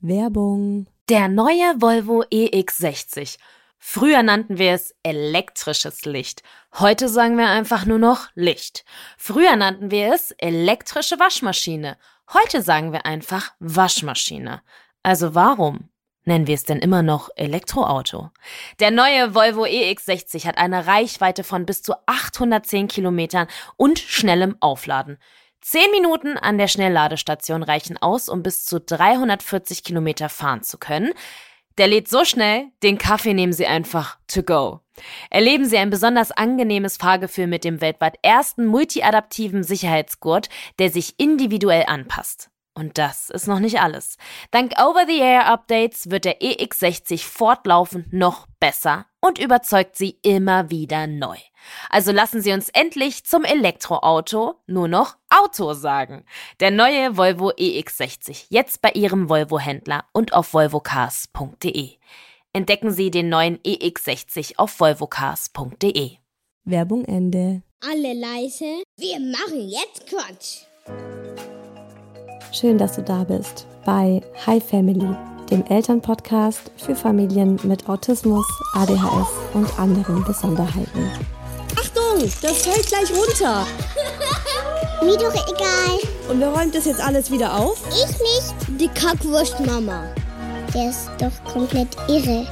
Werbung. Der neue Volvo EX60. Früher nannten wir es elektrisches Licht. Heute sagen wir einfach nur noch Licht. Früher nannten wir es elektrische Waschmaschine. Heute sagen wir einfach Waschmaschine. Also warum nennen wir es denn immer noch Elektroauto? Der neue Volvo EX60 hat eine Reichweite von bis zu 810 Kilometern und schnellem Aufladen. 10 Minuten an der Schnellladestation reichen aus, um bis zu 340 Kilometer fahren zu können. Der lädt so schnell, den Kaffee nehmen Sie einfach to go. Erleben Sie ein besonders angenehmes Fahrgefühl mit dem weltweit ersten multiadaptiven Sicherheitsgurt, der sich individuell anpasst. Und das ist noch nicht alles. Dank Over-the-Air-Updates wird der EX60 fortlaufend noch besser und überzeugt Sie immer wieder neu. Also lassen Sie uns endlich zum Elektroauto nur noch Auto sagen. Der neue Volvo EX60, jetzt bei Ihrem Volvo-Händler und auf volvocars.de. Entdecken Sie den neuen EX60 auf volvocars.de. Werbung Ende. Alle leise, wir machen jetzt Quatsch. Schön, dass du da bist bei Hi Family, dem Elternpodcast für Familien mit Autismus, ADHS und anderen Besonderheiten. Achtung, das fällt gleich runter. Mir doch egal. Und wer räumt das jetzt alles wieder auf? Ich nicht. Die Kackwurst-Mama. Der ist doch komplett irre.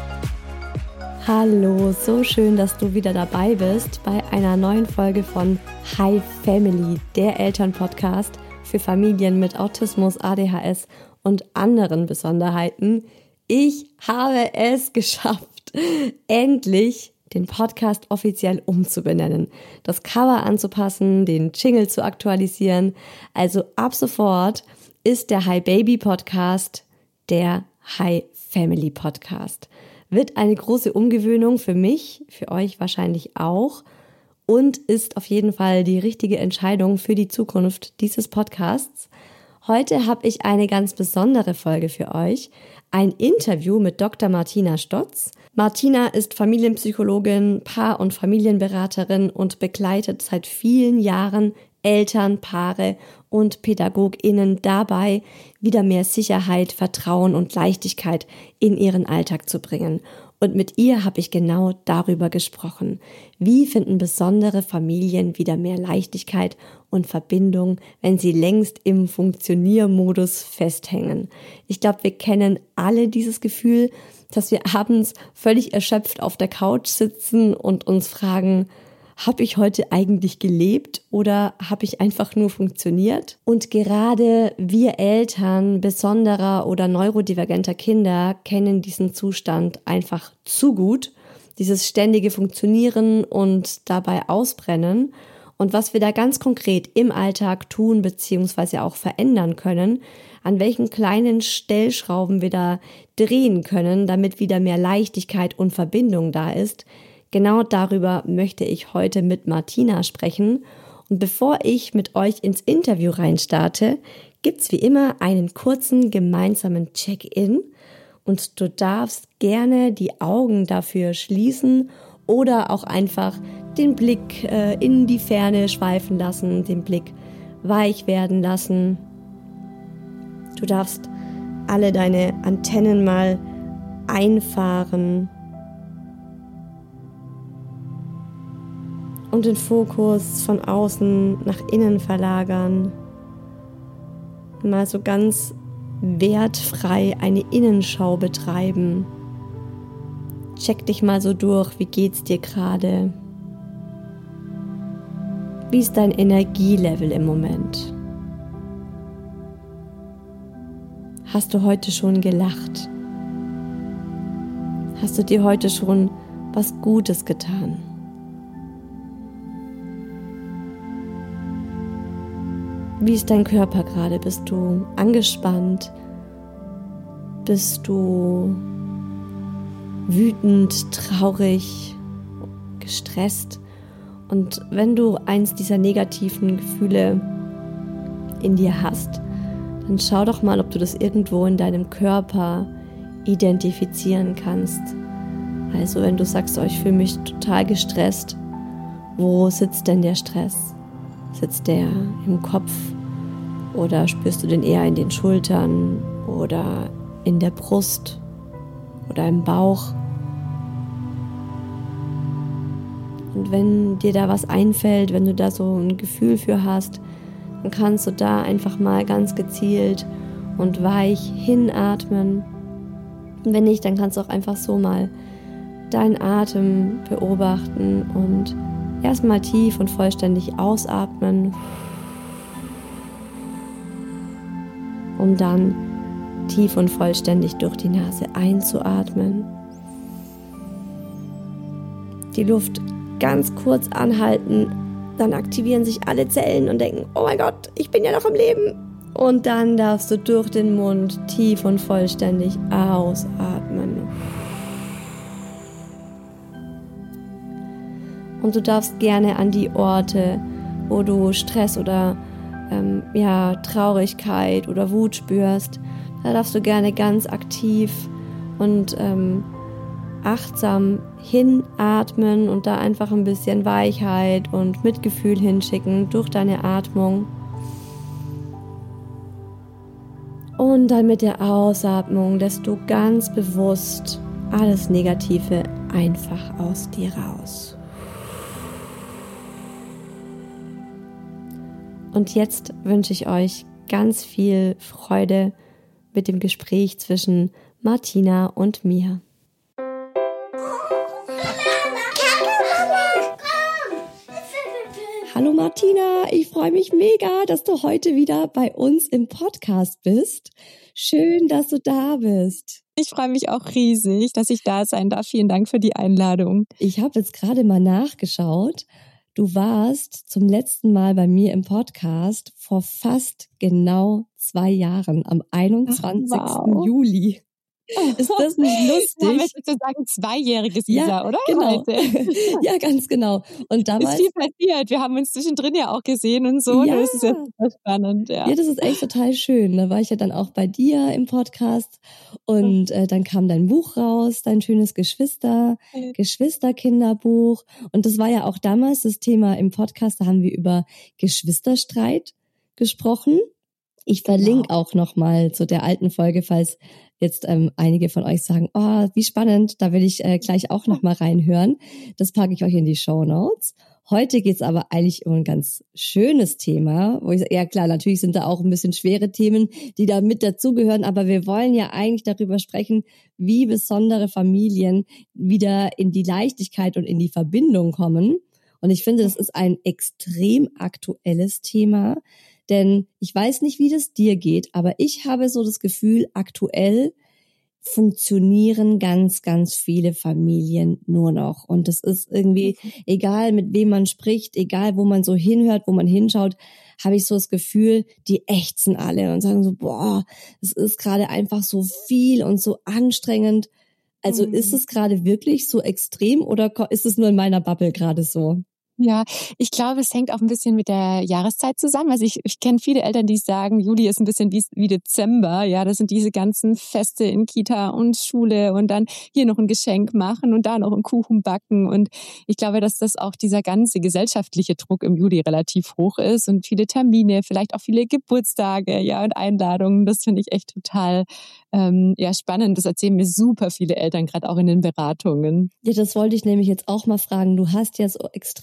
Hallo, so schön, dass du wieder dabei bist bei einer neuen Folge von Hi Family, der Elternpodcast für Familien mit Autismus, ADHS und anderen Besonderheiten. Ich habe es geschafft, endlich den Podcast offiziell umzubenennen, das Cover anzupassen, den Jingle zu aktualisieren. Also ab sofort ist der Hi Baby Podcast der Hi Family Podcast. Wird eine große Umgewöhnung für mich, für euch wahrscheinlich auch. Und ist auf jeden Fall die richtige Entscheidung für die Zukunft dieses Podcasts. Heute habe ich eine ganz besondere Folge für euch. Ein Interview mit Dr. Martina Stotz. Martina ist Familienpsychologin, Paar- und Familienberaterin und begleitet seit vielen Jahren Eltern, Paare und PädagogInnen dabei, wieder mehr Sicherheit, Vertrauen und Leichtigkeit in ihren Alltag zu bringen. Und mit ihr habe ich genau darüber gesprochen. Wie finden besondere Familien wieder mehr Leichtigkeit und Verbindung, wenn sie längst im Funktioniermodus festhängen? Ich glaube, wir kennen alle dieses Gefühl, dass wir abends völlig erschöpft auf der Couch sitzen und uns fragen, habe ich heute eigentlich gelebt oder habe ich einfach nur funktioniert? Und gerade wir Eltern besonderer oder neurodivergenter Kinder kennen diesen Zustand einfach zu gut, dieses ständige Funktionieren und dabei ausbrennen. Und was wir da ganz konkret im Alltag tun bzw. auch verändern können, an welchen kleinen Stellschrauben wir da drehen können, damit wieder mehr Leichtigkeit und Verbindung da ist, genau darüber möchte ich heute mit Martina sprechen. Und bevor ich mit euch ins Interview reinstarte, gibt's wie immer einen kurzen gemeinsamen Check-in. Und du darfst gerne die Augen dafür schließen oder auch einfach den Blick in die Ferne schweifen lassen, den Blick weich werden lassen. Du darfst alle deine Antennen mal einfahren und den Fokus von außen nach innen verlagern. Mal so ganz wertfrei eine Innenschau betreiben. Check dich mal so durch, wie geht's dir gerade? Wie ist dein Energielevel im Moment? Hast du heute schon gelacht? Hast du dir heute schon was Gutes getan? Wie ist dein Körper gerade? Bist du angespannt? Bist du wütend, traurig, gestresst? Und wenn du eins dieser negativen Gefühle in dir hast, dann schau doch mal, ob du das irgendwo in deinem Körper identifizieren kannst. Also wenn du sagst, oh, ich fühle mich total gestresst, wo sitzt denn der Stress? Sitzt der im Kopf oder spürst du den eher in den Schultern oder in der Brust oder im Bauch. Und wenn dir da was einfällt, wenn du da so ein Gefühl für hast, dann kannst du da einfach mal ganz gezielt und weich hinatmen. Und wenn nicht, dann kannst du auch einfach so mal deinen Atem beobachten und erstmal tief und vollständig ausatmen, um dann tief und vollständig durch die Nase einzuatmen. Die Luft ganz kurz anhalten, dann aktivieren sich alle Zellen und denken, oh mein Gott, ich bin ja noch im Leben. Und dann darfst du durch den Mund tief und vollständig ausatmen. Und du darfst gerne an die Orte, wo du Stress oder Traurigkeit oder Wut spürst, da darfst du gerne ganz aktiv und achtsam hinatmen und da einfach ein bisschen Weichheit und Mitgefühl hinschicken durch deine Atmung. Und dann mit der Ausatmung lässt du ganz bewusst alles Negative einfach aus dir raus. Und jetzt wünsche ich euch ganz viel Freude mit dem Gespräch zwischen Martina und mir. Hallo Martina, ich freue mich mega, dass du heute wieder bei uns im Podcast bist. Schön, dass du da bist. Ich freue mich auch riesig, dass ich da sein darf. Vielen Dank für die Einladung. Ich habe jetzt gerade mal nachgeschaut. Du warst zum letzten Mal bei mir im Podcast vor fast genau 2 Jahren, am 21. Juli. Ist das nicht lustig? Wir haben jetzt sozusagen 2-jähriges Isa, oder? Genau. Heute. Ja, ganz genau. Und damals ist viel passiert. Wir haben uns zwischendrin ja auch gesehen und so. Ja. Das ist ja total spannend. Ja, das ist echt total schön. Da war ich ja dann auch bei dir im Podcast und dann kam dein Buch raus, dein schönes Geschwisterkinderbuch. Und das war ja auch damals das Thema im Podcast. Da haben wir über Geschwisterstreit gesprochen. Ich verlinke auch nochmal zu der alten Folge, falls jetzt einige von euch sagen, oh, wie spannend, da will ich gleich auch nochmal reinhören. Das packe ich euch in die Shownotes. Heute geht's aber eigentlich um ein ganz schönes Thema, wo ich sage, ja klar, natürlich sind da auch ein bisschen schwere Themen, die da mit dazugehören, aber wir wollen ja eigentlich darüber sprechen, wie besondere Familien wieder in die Leichtigkeit und in die Verbindung kommen. Und ich finde, das ist ein extrem aktuelles Thema. Denn ich weiß nicht, wie das dir geht, aber ich habe so das Gefühl, aktuell funktionieren ganz, ganz viele Familien nur noch. Und es ist irgendwie, egal mit wem man spricht, egal wo man so hinhört, wo man hinschaut, habe ich so das Gefühl, die ächzen alle und sagen so, boah, es ist gerade einfach so viel und so anstrengend. Also ist es gerade wirklich so extrem oder ist es nur in meiner Bubble gerade so? Ja, ich glaube, es hängt auch ein bisschen mit der Jahreszeit zusammen. Also ich kenne viele Eltern, die sagen, Juli ist ein bisschen wie Dezember. Ja, das sind diese ganzen Feste in Kita und Schule und dann hier noch ein Geschenk machen und da noch einen Kuchen backen. Und ich glaube, dass das auch dieser ganze gesellschaftliche Druck im Juli relativ hoch ist und viele Termine, vielleicht auch viele Geburtstage, ja, und Einladungen. Das finde ich echt total spannend. Das erzählen mir super viele Eltern, gerade auch in den Beratungen. Ja, das wollte ich nämlich jetzt auch mal fragen. Du hast ja so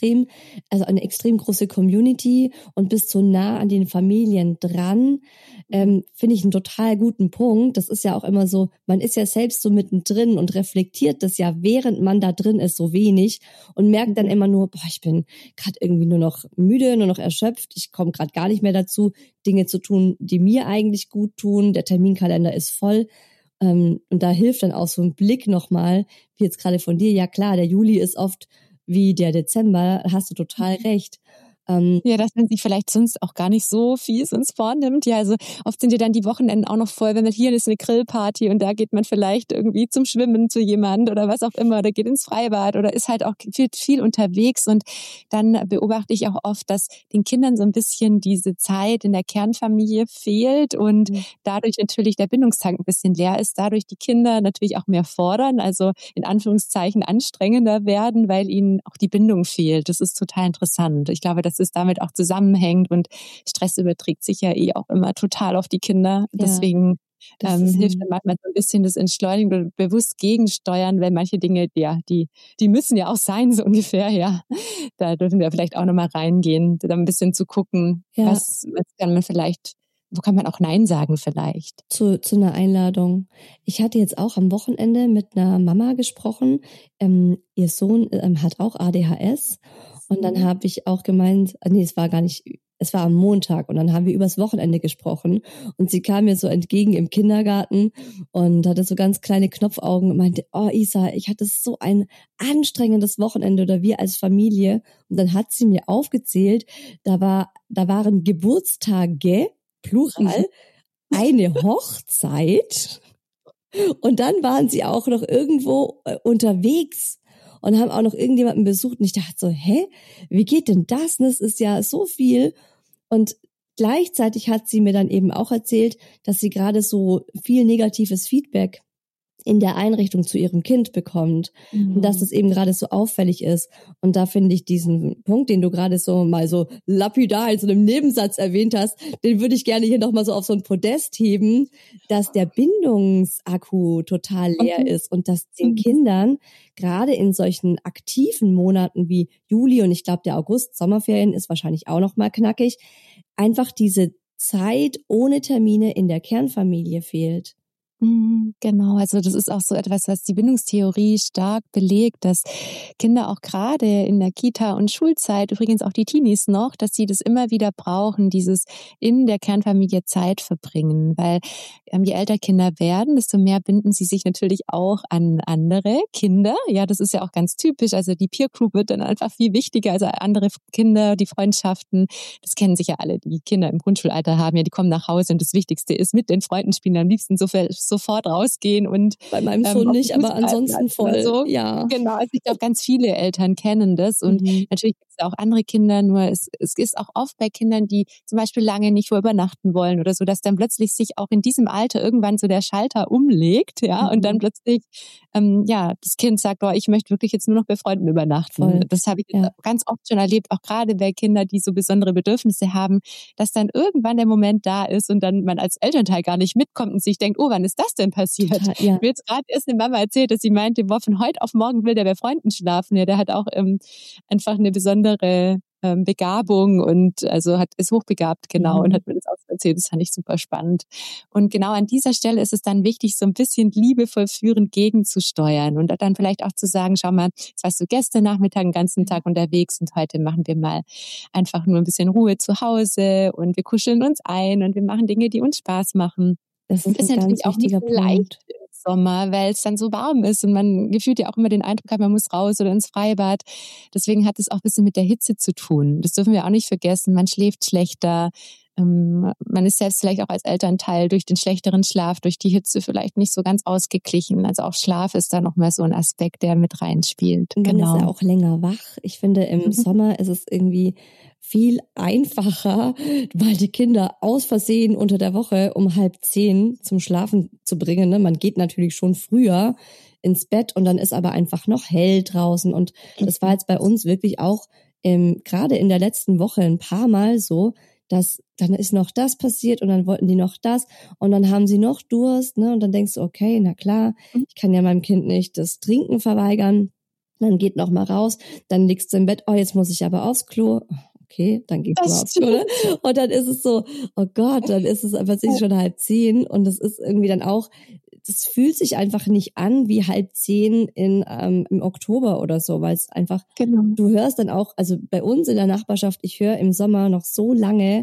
eine extrem große Community und bist so nah an den Familien dran. Finde ich einen total guten Punkt. Das ist ja auch immer so, man ist ja selbst so mittendrin und reflektiert das ja, während man da drin ist, so wenig und merkt dann immer nur, boah, ich bin gerade irgendwie nur noch müde, nur noch erschöpft. Ich komme gerade gar nicht mehr dazu, Dinge zu tun, die mir eigentlich gut tun. Der Terminkalender ist voll. Und da hilft dann auch so ein Blick nochmal, wie jetzt gerade von dir. Ja klar, der Juli ist oft wie der Dezember, hast du total recht. Ja, dass man sich vielleicht sonst auch gar nicht so fies ins vornimmt. Ja, also oft sind ja dann die Wochenenden auch noch voll, wenn man hier ist eine Grillparty und da geht man vielleicht irgendwie zum Schwimmen zu jemand oder was auch immer, oder geht ins Freibad oder ist halt auch viel unterwegs. Und dann beobachte ich auch oft, dass den Kindern so ein bisschen diese Zeit in der Kernfamilie fehlt und dadurch natürlich der Bindungstank ein bisschen leer ist, dadurch die Kinder natürlich auch mehr fordern, also in Anführungszeichen anstrengender werden, weil ihnen auch die Bindung fehlt. Das ist total interessant. Ich glaube, dass es damit auch zusammenhängt und Stress überträgt sich ja auch immer total auf die Kinder. Deswegen hilft dann manchmal so ein bisschen das Entschleunigen oder bewusst gegensteuern, weil manche Dinge, die müssen ja auch sein, so ungefähr, ja. Da dürfen wir vielleicht auch nochmal reingehen, da ein bisschen zu gucken, was kann man vielleicht, wo kann man auch Nein sagen vielleicht? Zu einer Einladung. Ich hatte jetzt auch am Wochenende mit einer Mama gesprochen. Ihr Sohn hat auch ADHS. Und dann habe ich auch gemeint, es war am Montag. Und dann haben wir übers Wochenende gesprochen. Und sie kam mir so entgegen im Kindergarten und hatte so ganz kleine Knopfaugen und meinte, oh Isa, ich hatte so ein anstrengendes Wochenende oder wir als Familie. Und dann hat sie mir aufgezählt, da waren Geburtstage, Plural, eine Hochzeit und dann waren sie auch noch irgendwo unterwegs und haben auch noch irgendjemanden besucht und ich dachte so, wie geht denn das? Das ist ja so viel und gleichzeitig hat sie mir dann eben auch erzählt, dass sie gerade so viel negatives Feedback in der Einrichtung zu ihrem Kind bekommt und dass das eben gerade so auffällig ist. Und da finde ich diesen Punkt, den du gerade so mal so lapidar in so einem Nebensatz erwähnt hast, den würde ich gerne hier nochmal so auf so ein Podest heben, dass der Bindungsakku total leer ist und dass den Kindern gerade in solchen aktiven Monaten wie Juli und ich glaube der August, Sommerferien ist wahrscheinlich auch nochmal knackig, einfach diese Zeit ohne Termine in der Kernfamilie fehlt. Genau, also das ist auch so etwas, was die Bindungstheorie stark belegt, dass Kinder auch gerade in der Kita- und Schulzeit, übrigens auch die Teenies noch, dass sie das immer wieder brauchen, dieses in der Kernfamilie Zeit verbringen, weil je älter Kinder werden, desto mehr binden sie sich natürlich auch an andere Kinder. Ja, das ist ja auch ganz typisch, also die Peer Group wird dann einfach viel wichtiger, also andere Kinder, die Freundschaften, das kennen sich ja alle, die Kinder im Grundschulalter haben, ja, die kommen nach Hause und das Wichtigste ist, mit den Freunden spielen, am liebsten sofort rausgehen und bei meinem Sohn nicht, aber ansonsten voll. So. Ja. Genau, also ich glaube, ganz viele Eltern kennen das und natürlich gibt es auch andere Kinder, nur es ist auch oft bei Kindern, die zum Beispiel lange nicht wo übernachten wollen oder so, dass dann plötzlich sich auch in diesem Alter irgendwann so der Schalter umlegt, ja, und dann plötzlich, das Kind sagt, ich möchte wirklich jetzt nur noch bei Freunden übernachten. Voll. Das habe ich ganz oft schon erlebt, auch gerade bei Kindern, die so besondere Bedürfnisse haben, dass dann irgendwann der Moment da ist und dann man als Elternteil gar nicht mitkommt und sich denkt, wann ist das denn passiert? Total, ja. Mir jetzt gerade erst eine Mama erzählt, dass sie meinte, von heute auf morgen will der bei Freunden schlafen. Ja, der hat auch einfach eine besondere Begabung und ist hochbegabt, genau, und hat mir das auch erzählt. Das fand ich super spannend. Und genau an dieser Stelle ist es dann wichtig, so ein bisschen liebevoll führend gegenzusteuern und dann vielleicht auch zu sagen, schau mal, jetzt warst du gestern Nachmittag den ganzen Tag unterwegs und heute machen wir mal einfach nur ein bisschen Ruhe zu Hause und wir kuscheln uns ein und wir machen Dinge, die uns Spaß machen. Das ist natürlich auch nicht so leicht im Sommer, weil es dann so warm ist und man gefühlt ja auch immer den Eindruck hat, man muss raus oder ins Freibad. Deswegen hat es auch ein bisschen mit der Hitze zu tun. Das dürfen wir auch nicht vergessen. Man schläft schlechter. Man ist selbst vielleicht auch als Elternteil durch den schlechteren Schlaf, durch die Hitze vielleicht nicht so ganz ausgeglichen. Also auch Schlaf ist da nochmal so ein Aspekt, der mit reinspielt. Und man ist ja auch länger wach. Ich finde, im Sommer ist es irgendwie viel einfacher, weil die Kinder aus Versehen unter der Woche um 9:30 zum Schlafen zu bringen. Ne? Man geht natürlich schon früher ins Bett und dann ist aber einfach noch hell draußen. Und das war jetzt bei uns wirklich auch gerade in der letzten Woche ein paar Mal so, dass dann ist noch das passiert und dann wollten die noch das und dann haben sie noch Durst, ne? Und dann denkst du, okay, na klar, ich kann ja meinem Kind nicht das Trinken verweigern. Dann geht noch mal raus, dann liegst du im Bett, jetzt muss ich aber aufs Klo. Okay, dann gehst du aufs Klo. Und dann ist es so, oh Gott, dann ist es einfach schon 9:30 und das ist irgendwie dann auch, das fühlt sich einfach nicht an wie 9:30 im Oktober oder so, weil es einfach, du hörst dann auch, also bei uns in der Nachbarschaft, ich höre im Sommer noch so lange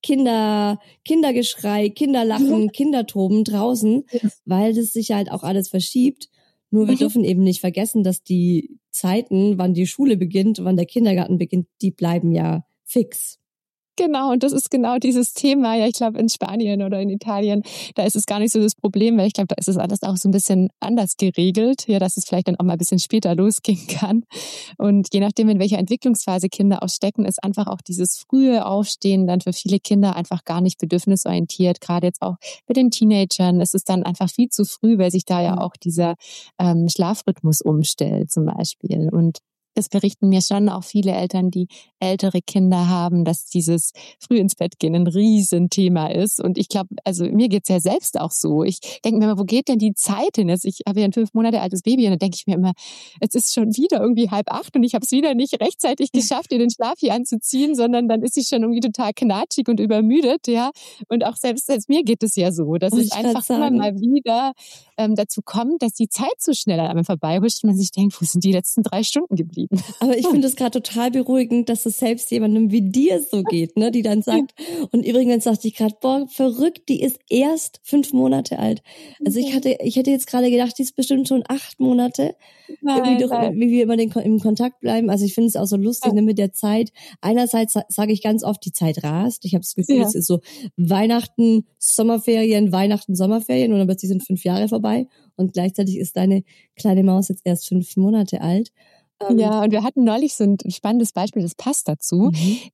Kindergeschrei, Kinderlachen, Kindertoben draußen, weil das sich halt auch alles verschiebt. Nur wir dürfen eben nicht vergessen, dass die Zeiten, wann die Schule beginnt, wann der Kindergarten beginnt, die bleiben ja fix. Genau, und das ist genau dieses Thema. Ja, ich glaube, in Spanien oder in Italien, da ist es gar nicht so das Problem, weil ich glaube, da ist es alles auch so ein bisschen anders geregelt, ja, dass es vielleicht dann auch mal ein bisschen später losgehen kann. Und je nachdem, in welcher Entwicklungsphase Kinder auch stecken, ist einfach auch dieses frühe Aufstehen dann für viele Kinder einfach gar nicht bedürfnisorientiert. Gerade jetzt auch bei den Teenagern ist es dann einfach viel zu früh, weil sich da ja auch dieser Schlafrhythmus umstellt zum Beispiel. Und Das berichten mir schon auch viele Eltern, die ältere Kinder haben, dass dieses früh ins Bett gehen ein Riesenthema ist. Und ich glaube, also mir geht's ja selbst auch so. Ich denke mir immer, wo geht denn die Zeit hin? Jetzt, ich habe ja ein 5 Monate altes Baby und dann denke ich mir immer, jetzt ist schon wieder irgendwie 7:30 und ich habe es wieder nicht rechtzeitig geschafft, ihr den Schlaf hier anzuziehen, sondern dann ist sie schon irgendwie total knatschig und übermüdet, ja. Und auch selbst mir geht es ja so, dass es einfach immer mal wieder dazu kommt, dass die Zeit so schnell an einem vorbeihuscht und man sich denkt, wo sind die letzten 3 Stunden geblieben? Aber ich finde es gerade total beruhigend, dass es selbst jemandem wie dir so geht, ne, die dann sagt, und übrigens sagte ich gerade, boah, verrückt, die ist erst 5 Monate alt. Also ich hätte jetzt gerade gedacht, die ist bestimmt schon 8 Monate. Nein. Wie wir immer im Kontakt bleiben. Also ich finde es auch so lustig, ne, mit der Zeit. Einerseits sage ich ganz oft, die Zeit rast. Ich habe das Gefühl, es ist so Weihnachten, Sommerferien und dann plötzlich sind 5 Jahre vorbei und gleichzeitig ist deine kleine Maus jetzt erst 5 Monate alt. Ja, und wir hatten neulich so ein spannendes Beispiel, das passt dazu.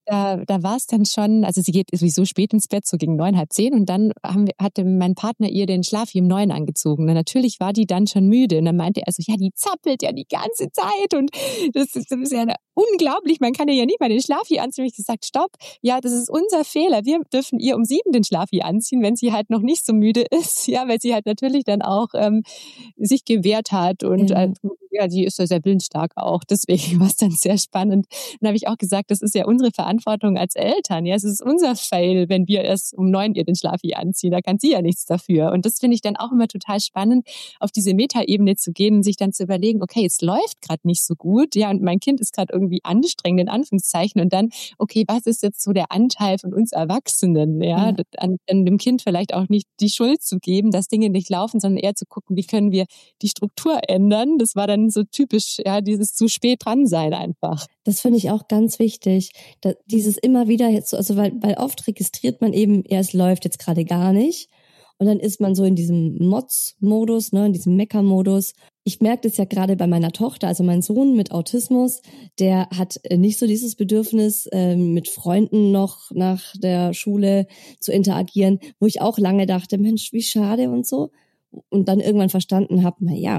Da war es dann schon, also sie geht sowieso spät ins Bett, so gegen 9, halb 10 und dann hatte mein Partner ihr den Schlafi um 9 angezogen. Und natürlich war die dann schon müde und dann meinte er so, ja, die zappelt ja die ganze Zeit und das ist ja unglaublich, man kann ihr ja nicht mal den Schlafi anziehen. Und ich gesagt, stopp, ja, das ist unser Fehler. Wir dürfen ihr um 7 den Schlafi anziehen, wenn sie halt noch nicht so müde ist, ja, weil sie halt natürlich dann auch sich gewehrt hat und ja, die ist ja sehr willensstark auch. Deswegen war es dann sehr spannend. Dann habe ich auch gesagt, das ist ja unsere Verantwortung als Eltern. Ja, es ist unser Fail, wenn wir erst um 9 ihr den Schlafi anziehen. Da kann sie ja nichts dafür. Und das finde ich dann auch immer total spannend, auf diese Metaebene zu gehen und sich dann zu überlegen, okay, es läuft gerade nicht so gut. Ja, und mein Kind ist gerade irgendwie anstrengend, in Anführungszeichen. Und dann, okay, was ist jetzt so der Anteil von uns Erwachsenen? Ja, an dem Kind vielleicht auch nicht die Schuld zu geben, dass Dinge nicht laufen, sondern eher zu gucken, wie können wir die Struktur ändern. Das war dann so typisch, ja, dieses zu spät dran sein einfach. Das finde ich auch ganz wichtig. Dieses immer wieder jetzt, also weil oft registriert man eben, ja, es läuft jetzt gerade gar nicht. Und dann ist man so in diesem Mods-Modus, ne, in diesem Mecker-Modus. Ich merke das ja gerade bei meiner Tochter, also mein Sohn mit Autismus, der hat nicht so dieses Bedürfnis, mit Freunden noch nach der Schule zu interagieren, wo ich auch lange dachte, Mensch, wie schade und so. Und dann irgendwann verstanden habe,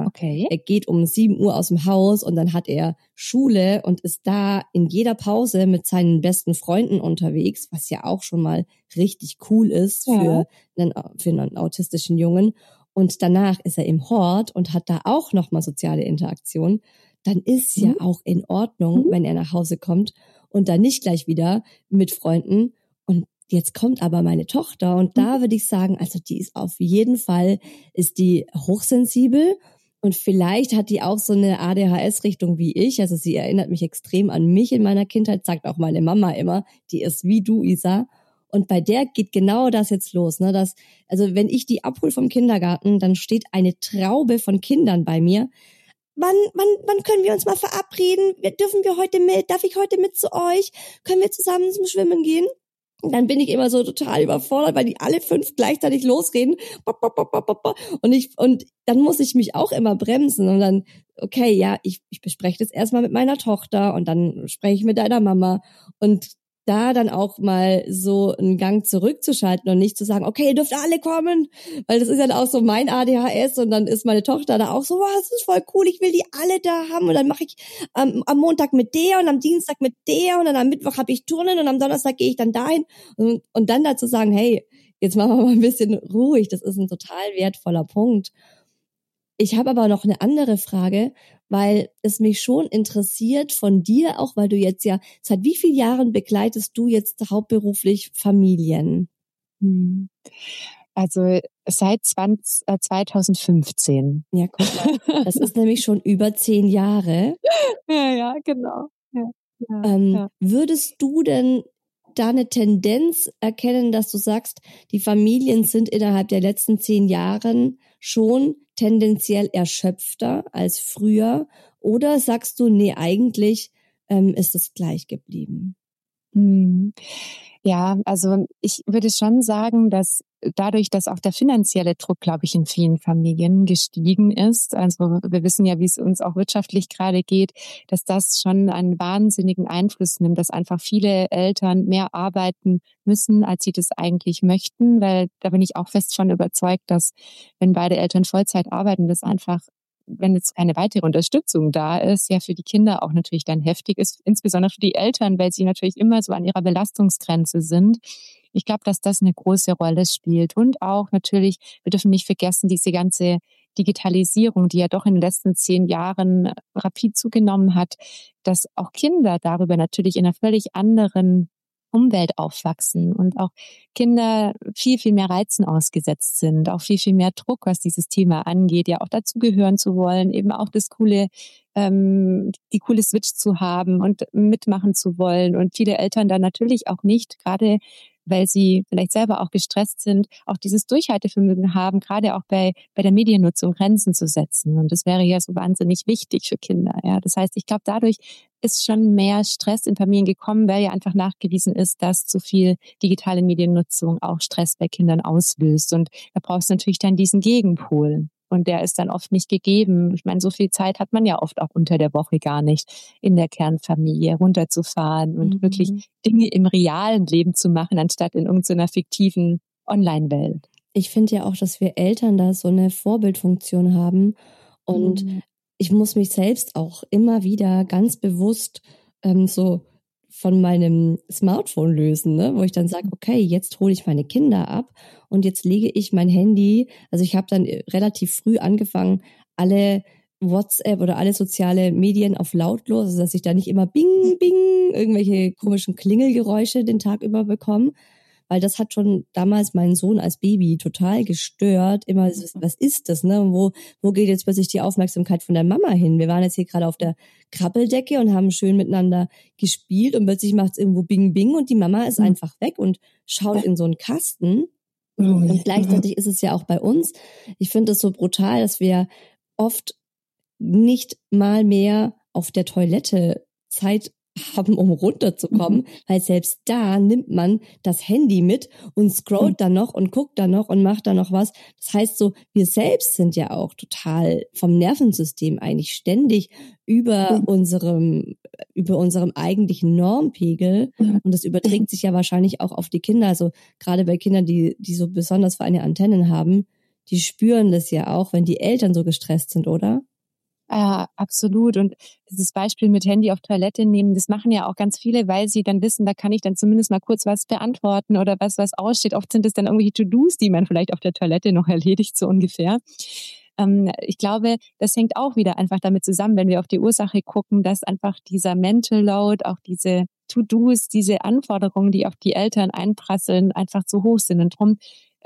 er geht um 7 Uhr aus dem Haus und dann hat er Schule und ist da in jeder Pause mit seinen besten Freunden unterwegs, was ja auch schon mal richtig cool ist für einen autistischen Jungen. Und danach ist er im Hort und hat da auch nochmal soziale Interaktion. Dann ist ja auch in Ordnung, wenn er nach Hause kommt und dann nicht gleich wieder mit Freunden. Und jetzt kommt aber meine Tochter und da würde ich sagen, also die ist auf jeden Fall, ist die hochsensibel und vielleicht hat die auch so eine ADHS-Richtung wie ich. Also sie erinnert mich extrem an mich in meiner Kindheit, sagt auch meine Mama immer, die ist wie du, Isa. Und bei der geht genau das jetzt los, ne? Also wenn ich die abhole vom Kindergarten, dann steht eine Traube von Kindern bei mir. Wann können wir uns mal verabreden? Dürfen wir heute mit? Darf ich heute mit zu euch? Können wir zusammen zum Schwimmen gehen? Und dann bin ich immer so total überfordert, weil die alle 5 gleichzeitig losreden. Und dann muss ich mich auch immer bremsen und dann, okay, ja, ich bespreche das erstmal mit meiner Tochter und dann spreche ich mit deiner Mama und da dann auch mal so einen Gang zurückzuschalten und nicht zu sagen, okay, ihr dürft alle kommen, weil das ist ja auch so mein ADHS und dann ist meine Tochter da auch so, wow, das ist voll cool, ich will die alle da haben und dann mache ich am Montag mit der und am Dienstag mit der und dann am Mittwoch habe ich Turnen und am Donnerstag gehe ich dann dahin und dann dazu sagen, hey, jetzt machen wir mal ein bisschen ruhig, das ist ein total wertvoller Punkt. Ich habe aber noch eine andere Frage, weil es mich schon interessiert von dir, auch weil du jetzt ja, seit wie vielen Jahren begleitest du jetzt hauptberuflich Familien? Also seit 2015. Ja, guck mal, das ist nämlich schon über 10 Jahre. Ja, genau. Ja. Würdest du denn da eine Tendenz erkennen, dass du sagst, die Familien sind innerhalb der letzten 10 Jahren schon tendenziell erschöpfter als früher? Oder sagst du, nee, eigentlich ist es gleich geblieben? Ja, also ich würde schon sagen, dass dadurch, dass auch der finanzielle Druck, glaube ich, in vielen Familien gestiegen ist, also wir wissen ja, wie es uns auch wirtschaftlich gerade geht, dass das schon einen wahnsinnigen Einfluss nimmt, dass einfach viele Eltern mehr arbeiten müssen, als sie das eigentlich möchten, weil da bin ich auch fest von überzeugt, dass wenn beide Eltern Vollzeit arbeiten, das einfach wenn jetzt keine weitere Unterstützung da ist, ja für die Kinder auch natürlich dann heftig ist, insbesondere für die Eltern, weil sie natürlich immer so an ihrer Belastungsgrenze sind. Ich glaube, dass das eine große Rolle spielt. Und auch natürlich, wir dürfen nicht vergessen, diese ganze Digitalisierung, die ja doch in den letzten 10 Jahren rapid zugenommen hat, dass auch Kinder darüber natürlich in einer völlig anderen Umwelt aufwachsen und auch Kinder viel, viel mehr Reizen ausgesetzt sind, auch viel, viel mehr Druck, was dieses Thema angeht, ja auch dazugehören zu wollen, eben auch die coole Switch zu haben und mitmachen zu wollen. Und viele Eltern dann natürlich auch nicht, gerade weil sie vielleicht selber auch gestresst sind, auch dieses Durchhaltevermögen haben, gerade auch bei der Mediennutzung Grenzen zu setzen. Und das wäre ja so wahnsinnig wichtig für Kinder. Ja, das heißt, ich glaube, dadurch ist schon mehr Stress in Familien gekommen, weil ja einfach nachgewiesen ist, dass zu viel digitale Mediennutzung auch Stress bei Kindern auslöst. Und da brauchst du natürlich dann diesen Gegenpol. Und der ist dann oft nicht gegeben. Ich meine, so viel Zeit hat man ja oft auch unter der Woche gar nicht, in der Kernfamilie runterzufahren und wirklich Dinge im realen Leben zu machen, anstatt in irgendeiner fiktiven Online-Welt. Ich finde ja auch, dass wir Eltern da so eine Vorbildfunktion haben. Und ich muss mich selbst auch immer wieder ganz bewusst so von meinem Smartphone lösen, ne? Wo ich dann sage, okay, jetzt hole ich meine Kinder ab und jetzt lege ich mein Handy, also ich habe dann relativ früh angefangen, alle WhatsApp oder alle soziale Medien auf lautlos, also dass ich da nicht immer bing, bing, irgendwelche komischen Klingelgeräusche den Tag über bekomme, weil das hat schon damals meinen Sohn als Baby total gestört. Immer, was ist das, ne? Wo geht jetzt plötzlich die Aufmerksamkeit von der Mama hin? Wir waren jetzt hier gerade auf der Krabbeldecke und haben schön miteinander gespielt und plötzlich macht's irgendwo bing, bing und die Mama ist einfach weg und schaut in so einen Kasten. Und gleichzeitig ist es ja auch bei uns. Ich finde es so brutal, dass wir oft nicht mal mehr auf der Toilette Zeit haben, um runterzukommen, weil selbst da nimmt man das Handy mit und scrollt dann noch und guckt dann noch und macht dann noch was. Das heißt so, wir selbst sind ja auch total vom Nervensystem eigentlich ständig über unserem eigentlichen Normpegel und das überträgt sich ja wahrscheinlich auch auf die Kinder. Also gerade bei Kindern, die so besonders feine Antennen haben, die spüren das ja auch, wenn die Eltern so gestresst sind, oder? Ja, absolut. Und dieses Beispiel mit Handy auf Toilette nehmen, das machen ja auch ganz viele, weil sie dann wissen, da kann ich dann zumindest mal kurz was beantworten oder was aussteht. Oft sind es dann irgendwelche To-Dos, die man vielleicht auf der Toilette noch erledigt, so ungefähr. Ich glaube, das hängt auch wieder einfach damit zusammen, wenn wir auf die Ursache gucken, dass einfach dieser Mental Load, auch diese To-Dos, diese Anforderungen, die auf die Eltern einprasseln, einfach zu hoch sind. Und darum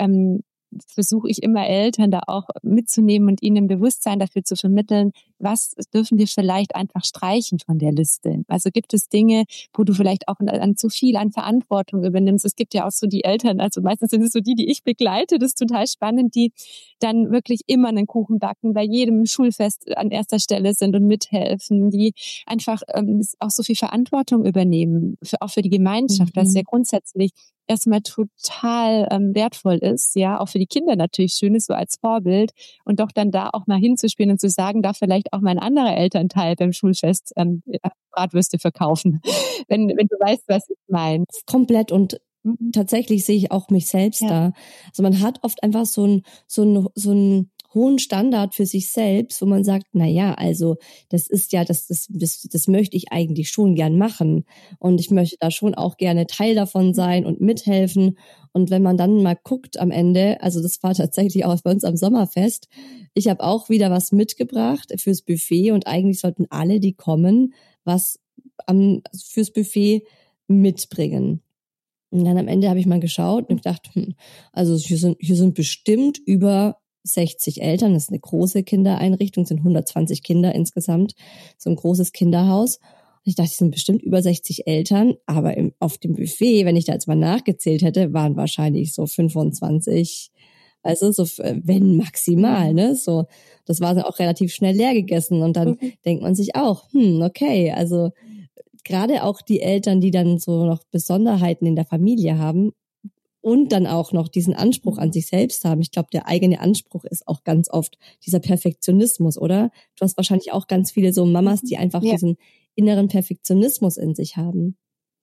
versuche ich immer Eltern da auch mitzunehmen und ihnen ein Bewusstsein dafür zu vermitteln, was dürfen wir vielleicht einfach streichen von der Liste. Also gibt es Dinge, wo du vielleicht auch an zu viel an Verantwortung übernimmst. Es gibt ja auch so die Eltern, also meistens sind es so die ich begleite, das ist total spannend, die dann wirklich immer einen Kuchen backen, bei jedem Schulfest an erster Stelle sind und mithelfen, die einfach auch so viel Verantwortung übernehmen, auch für die Gemeinschaft, was ja grundsätzlich erstmal total wertvoll ist, ja, auch für die Kinder natürlich schön ist, so als Vorbild und doch dann da auch mal hinzuspielen und zu sagen, darf vielleicht auch mein anderer Elternteil beim Schulfest Bratwürste verkaufen, wenn du weißt, was ich meine. Komplett und tatsächlich sehe ich auch mich selbst da. Also man hat oft einfach so einen hohen Standard für sich selbst, wo man sagt, na ja, also das ist ja, das möchte ich eigentlich schon gern machen und ich möchte da schon auch gerne Teil davon sein und mithelfen. Und wenn man dann mal guckt am Ende, also das war tatsächlich auch bei uns am Sommerfest, ich habe auch wieder was mitgebracht fürs Buffet und eigentlich sollten alle, die kommen, was fürs Buffet mitbringen. Und dann am Ende habe ich mal geschaut und gedacht, also hier sind bestimmt über 60 Eltern, das ist eine große Kindereinrichtung, sind 120 Kinder insgesamt, so ein großes Kinderhaus. Und ich dachte, es sind bestimmt über 60 Eltern, aber auf dem Buffet, wenn ich da jetzt mal nachgezählt hätte, waren wahrscheinlich so 25, also so, wenn maximal, ne, so. Das war dann auch relativ schnell leer gegessen und dann denkt man sich auch, okay, also gerade auch die Eltern, die dann so noch Besonderheiten in der Familie haben, und dann auch noch diesen Anspruch an sich selbst haben. Ich glaube, der eigene Anspruch ist auch ganz oft dieser Perfektionismus, oder? Du hast wahrscheinlich auch ganz viele so Mamas, die einfach diesen inneren Perfektionismus in sich haben.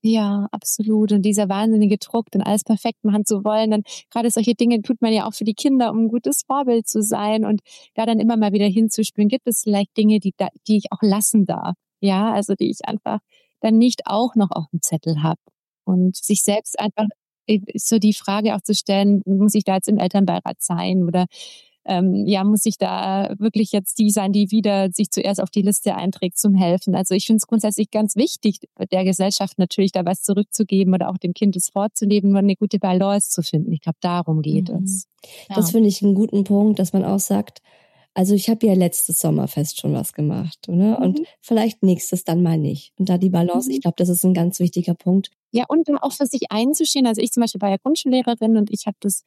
Ja, absolut. Und dieser wahnsinnige Druck, dann alles perfekt machen zu wollen, dann gerade solche Dinge tut man ja auch für die Kinder, um ein gutes Vorbild zu sein und da dann immer mal wieder hinzuspüren. Gibt es vielleicht Dinge, die ich auch lassen darf? Ja, also die ich einfach dann nicht auch noch auf dem Zettel habe und sich selbst einfach so die Frage auch zu stellen, muss ich da jetzt im Elternbeirat sein oder muss ich da wirklich jetzt die sein, die wieder sich zuerst auf die Liste einträgt zum Helfen. Also ich finde es grundsätzlich ganz wichtig, der Gesellschaft natürlich da was zurückzugeben oder auch dem Kind es vorzuleben und eine gute Balance zu finden. Ich glaube, darum geht es. Das finde ich einen guten Punkt, dass man auch sagt, also ich habe ja letztes Sommerfest schon was gemacht, oder? Und vielleicht nächstes dann mal nicht. Und da die Balance, ich glaube, das ist ein ganz wichtiger Punkt. Ja, und dann auch für sich einzustehen. Also ich zum Beispiel war ja Grundschullehrerin und ich habe das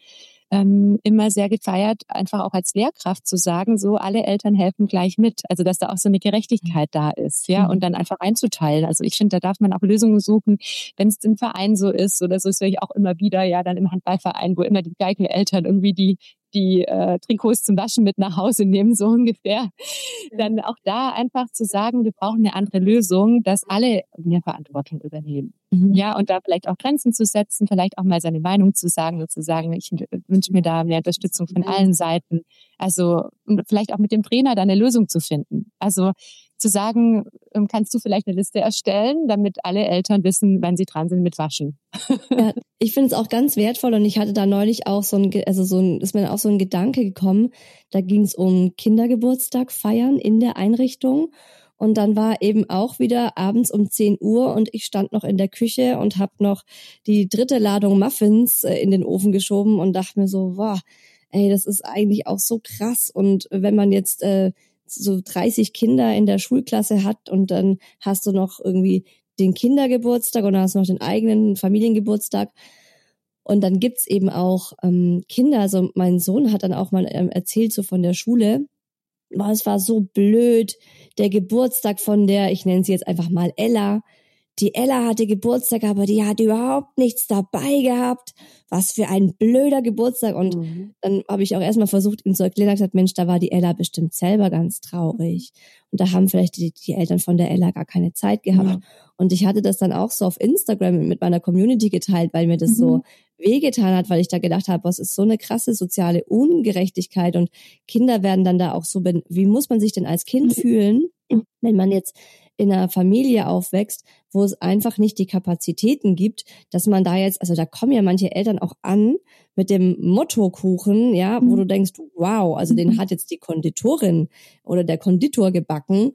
immer sehr gefeiert, einfach auch als Lehrkraft zu sagen, so alle Eltern helfen gleich mit. Also dass da auch so eine Gerechtigkeit da ist, ja, und dann einfach einzuteilen. Also ich finde, da darf man auch Lösungen suchen, wenn es im Verein so ist oder so, ist ich auch immer wieder, ja, dann im Handballverein, wo immer die gleichen Eltern irgendwie die Trikots zum Waschen mit nach Hause nehmen, so ungefähr. Dann auch da einfach zu sagen, wir brauchen eine andere Lösung, dass alle mehr Verantwortung übernehmen. Ja, und da vielleicht auch Grenzen zu setzen, vielleicht auch mal seine Meinung zu sagen und zu sagen, ich wünsche mir da mehr Unterstützung von allen Seiten. Also vielleicht auch mit dem Trainer da eine Lösung zu finden. Also zu sagen, kannst du vielleicht eine Liste erstellen, damit alle Eltern wissen, wann sie dran sind mit Waschen. Ja, ich finde es auch ganz wertvoll und ich hatte da neulich auch ist mir auch so ein Gedanke gekommen, da ging es um Kindergeburtstag feiern in der Einrichtung und dann war eben auch wieder abends um 10 Uhr und ich stand noch in der Küche und habe noch die 3. Ladung Muffins in den Ofen geschoben und dachte mir so, wow, ey, das ist eigentlich auch so krass und wenn man jetzt so 30 Kinder in der Schulklasse hat und dann hast du noch irgendwie den Kindergeburtstag und dann hast du noch den eigenen Familiengeburtstag. Und dann gibt's eben auch Kinder, also mein Sohn hat dann auch mal erzählt so von der Schule, es war so blöd, der Geburtstag von der, ich nenne sie jetzt einfach mal Ella, die Ella hatte Geburtstag, aber die hat überhaupt nichts dabei gehabt. Was für ein blöder Geburtstag. Und dann habe ich auch erstmal versucht, ihm zu erklären, gesagt, Mensch, da war die Ella bestimmt selber ganz traurig. Und da haben vielleicht die Eltern von der Ella gar keine Zeit gehabt. Ja. Und ich hatte das dann auch so auf Instagram mit meiner Community geteilt, weil mir das so wehgetan hat, weil ich da gedacht habe, was ist so eine krasse soziale Ungerechtigkeit und Kinder werden dann da auch so, wie muss man sich denn als Kind fühlen, wenn man jetzt in einer Familie aufwächst, wo es einfach nicht die Kapazitäten gibt, dass man da jetzt, also da kommen ja manche Eltern auch an mit dem Mottokuchen, ja, wo du denkst, wow, also den hat jetzt die Konditorin oder der Konditor gebacken,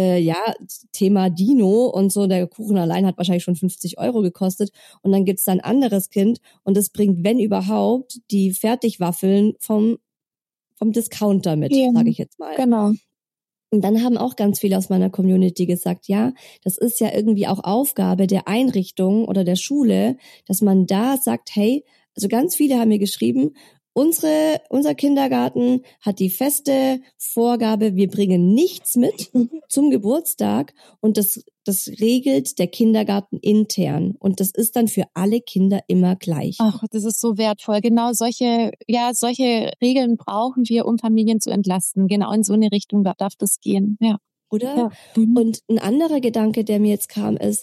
Thema Dino und so, der Kuchen allein hat wahrscheinlich schon 50 € gekostet und dann gibt's da ein anderes Kind und das bringt, wenn überhaupt, die Fertigwaffeln vom Discounter mit, sage ich jetzt mal. Genau. Und dann haben auch ganz viele aus meiner Community gesagt, ja, das ist ja irgendwie auch Aufgabe der Einrichtung oder der Schule, dass man da sagt, hey, also ganz viele haben mir geschrieben, unser Kindergarten hat die feste Vorgabe, wir bringen nichts mit zum Geburtstag und das regelt der Kindergarten intern und das ist dann für alle Kinder immer gleich. Ach, das ist so wertvoll. Genau solche Regeln brauchen wir, um Familien zu entlasten. Genau in so eine Richtung darf das gehen. Ja. Oder? Ja. Und ein anderer Gedanke, der mir jetzt kam, ist,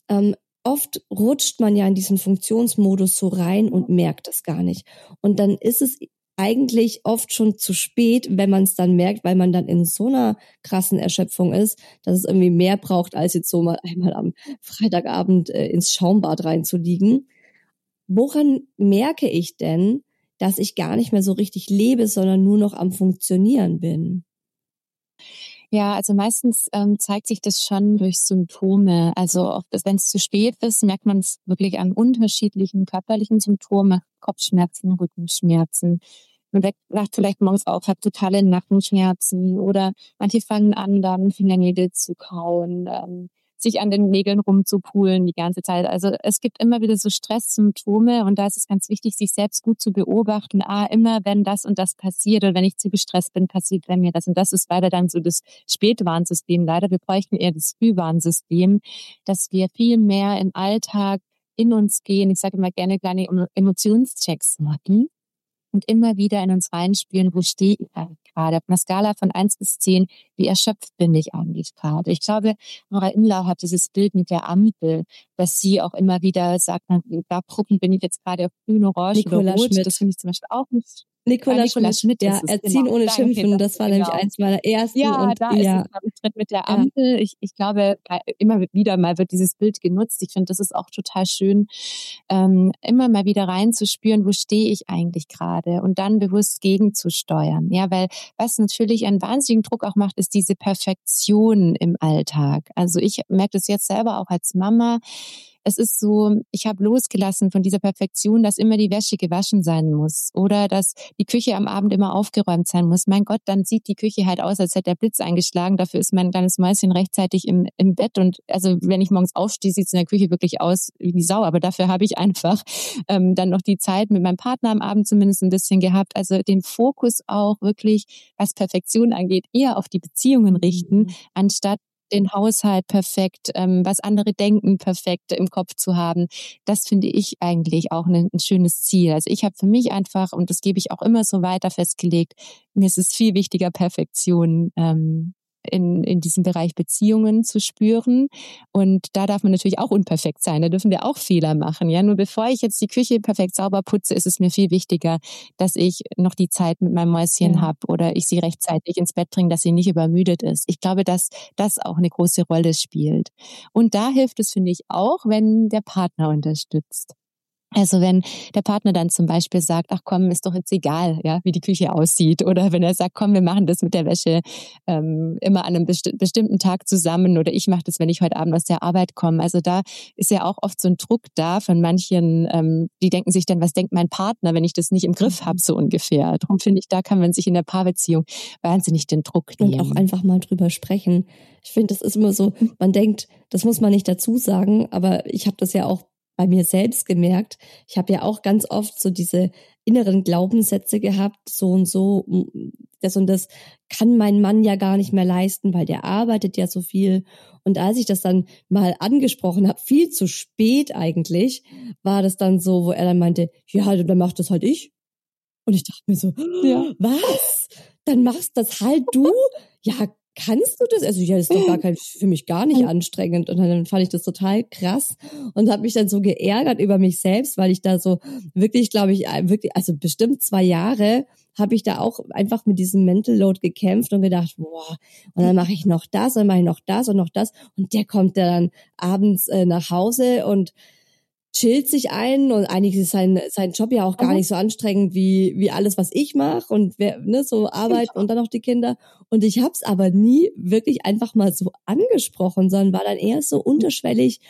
oft rutscht man ja in diesen Funktionsmodus so rein und merkt es gar nicht. Und dann ist es eigentlich oft schon zu spät, wenn man es dann merkt, weil man dann in so einer krassen Erschöpfung ist, dass es irgendwie mehr braucht, als jetzt so mal einmal am Freitagabend ins Schaumbad reinzuliegen. Woran merke ich denn, dass ich gar nicht mehr so richtig lebe, sondern nur noch am Funktionieren bin? Ja, also meistens zeigt sich das schon durch Symptome. Also wenn es zu spät ist, merkt man es wirklich an unterschiedlichen körperlichen Symptomen, Kopfschmerzen, Rückenschmerzen. Man wacht vielleicht morgens auf, hat totale Nackenschmerzen oder manche fangen an, dann Fingernägel zu kauen, sich an den Nägeln rumzupulen die ganze Zeit. Also es gibt immer wieder so Stresssymptome und da ist es ganz wichtig, sich selbst gut zu beobachten. Immer wenn das und das passiert oder wenn ich zu gestresst bin, passiert bei mir das. Und das ist leider dann so das Spätwarnsystem. Leider, wir bräuchten eher das Frühwarnsystem, dass wir viel mehr im Alltag in uns gehen. Ich sage immer gerne kleine Emotionschecks machen. und immer wieder in uns reinspüren, wo stehe ich eigentlich gerade? Auf einer Skala von 1 bis 10, wie erschöpft bin ich eigentlich gerade? Ich glaube, Nora Imlau hat dieses Bild mit der Ampel, dass sie auch immer wieder sagt, da bin ich jetzt gerade auf grün, orange Nicola oder rot. Schmidt. Das finde ich zum Beispiel auch nicht. Nicola Schmidt, ja, ist es, Erziehen genau. ohne Danke, Schimpfen, das war nämlich eins meiner ersten. Ja, und da ist es, glaube ich, Tritt mit der Ampel. Ich glaube, immer wieder mal wird dieses Bild genutzt. Ich finde, das ist auch total schön, immer mal wieder reinzuspüren, wo stehe ich eigentlich gerade und dann bewusst gegenzusteuern. Ja, weil was natürlich einen wahnsinnigen Druck auch macht, ist diese Perfektion im Alltag. Also ich merke das jetzt selber auch als Mama. Es ist so, ich habe losgelassen von dieser Perfektion, dass immer die Wäsche gewaschen sein muss oder dass die Küche am Abend immer aufgeräumt sein muss. Mein Gott, dann sieht die Küche halt aus, als hätte der Blitz eingeschlagen. Dafür ist mein kleines Mäuschen rechtzeitig im Bett und also wenn ich morgens aufstehe, sieht es in der Küche wirklich aus wie die Sau. Aber dafür habe ich einfach dann noch die Zeit mit meinem Partner am Abend zumindest ein bisschen gehabt. Also den Fokus auch wirklich, was Perfektion angeht, eher auf die Beziehungen richten, anstatt den Haushalt perfekt, was andere denken, perfekt im Kopf zu haben. Das finde ich eigentlich auch ein schönes Ziel. Also ich habe für mich einfach, und das gebe ich auch immer so weiter festgelegt, mir ist es viel wichtiger, Perfektion in diesem Bereich Beziehungen zu spüren. Und da darf man natürlich auch unperfekt sein. Da dürfen wir auch Fehler machen. Ja, nur bevor ich jetzt die Küche perfekt sauber putze, ist es mir viel wichtiger, dass ich noch die Zeit mit meinem Mäuschen habe oder ich sie rechtzeitig ins Bett bringe, dass sie nicht übermüdet ist. Ich glaube, dass das auch eine große Rolle spielt. Und da hilft es, finde ich, auch, wenn der Partner unterstützt. Also wenn der Partner dann zum Beispiel sagt, ach komm, ist doch jetzt egal, ja, wie die Küche aussieht. Oder wenn er sagt, komm, wir machen das mit der Wäsche immer an einem bestimmten Tag zusammen oder ich mache das, wenn ich heute Abend aus der Arbeit komme. Also da ist ja auch oft so ein Druck da von manchen, die denken sich dann, was denkt mein Partner, wenn ich das nicht im Griff habe, so ungefähr. Darum finde ich, da kann man sich in der Paarbeziehung wahnsinnig den Druck nehmen. Und auch einfach mal drüber sprechen. Ich finde, das ist immer so, man denkt, das muss man nicht dazu sagen, aber ich habe das ja auch bei mir selbst gemerkt. Ich habe ja auch ganz oft so diese inneren Glaubenssätze gehabt, so und so, das und das kann mein Mann ja gar nicht mehr leisten, weil der arbeitet ja so viel. Und als ich das dann mal angesprochen habe, viel zu spät eigentlich, war das dann so, wo er dann meinte, ja, dann mach das halt ich. Und ich dachte mir so, was? Dann machst das halt du? Ja, kannst du das? Also ja, das ist doch für mich gar nicht anstrengend. Und dann fand ich das total krass und habe mich dann so geärgert über mich selbst, weil ich da so wirklich, glaube ich, also bestimmt 2 Jahre habe ich da auch einfach mit diesem Mental Load gekämpft und gedacht, boah, und dann mache ich noch das, und dann mache ich noch das und noch das. Und der kommt dann abends nach Hause und chillt sich ein und eigentlich ist sein Job ja auch gar nicht so anstrengend wie alles, was ich mache und so arbeiten und dann noch die Kinder. Und ich habe es aber nie wirklich einfach mal so angesprochen, sondern war dann eher so unterschwellig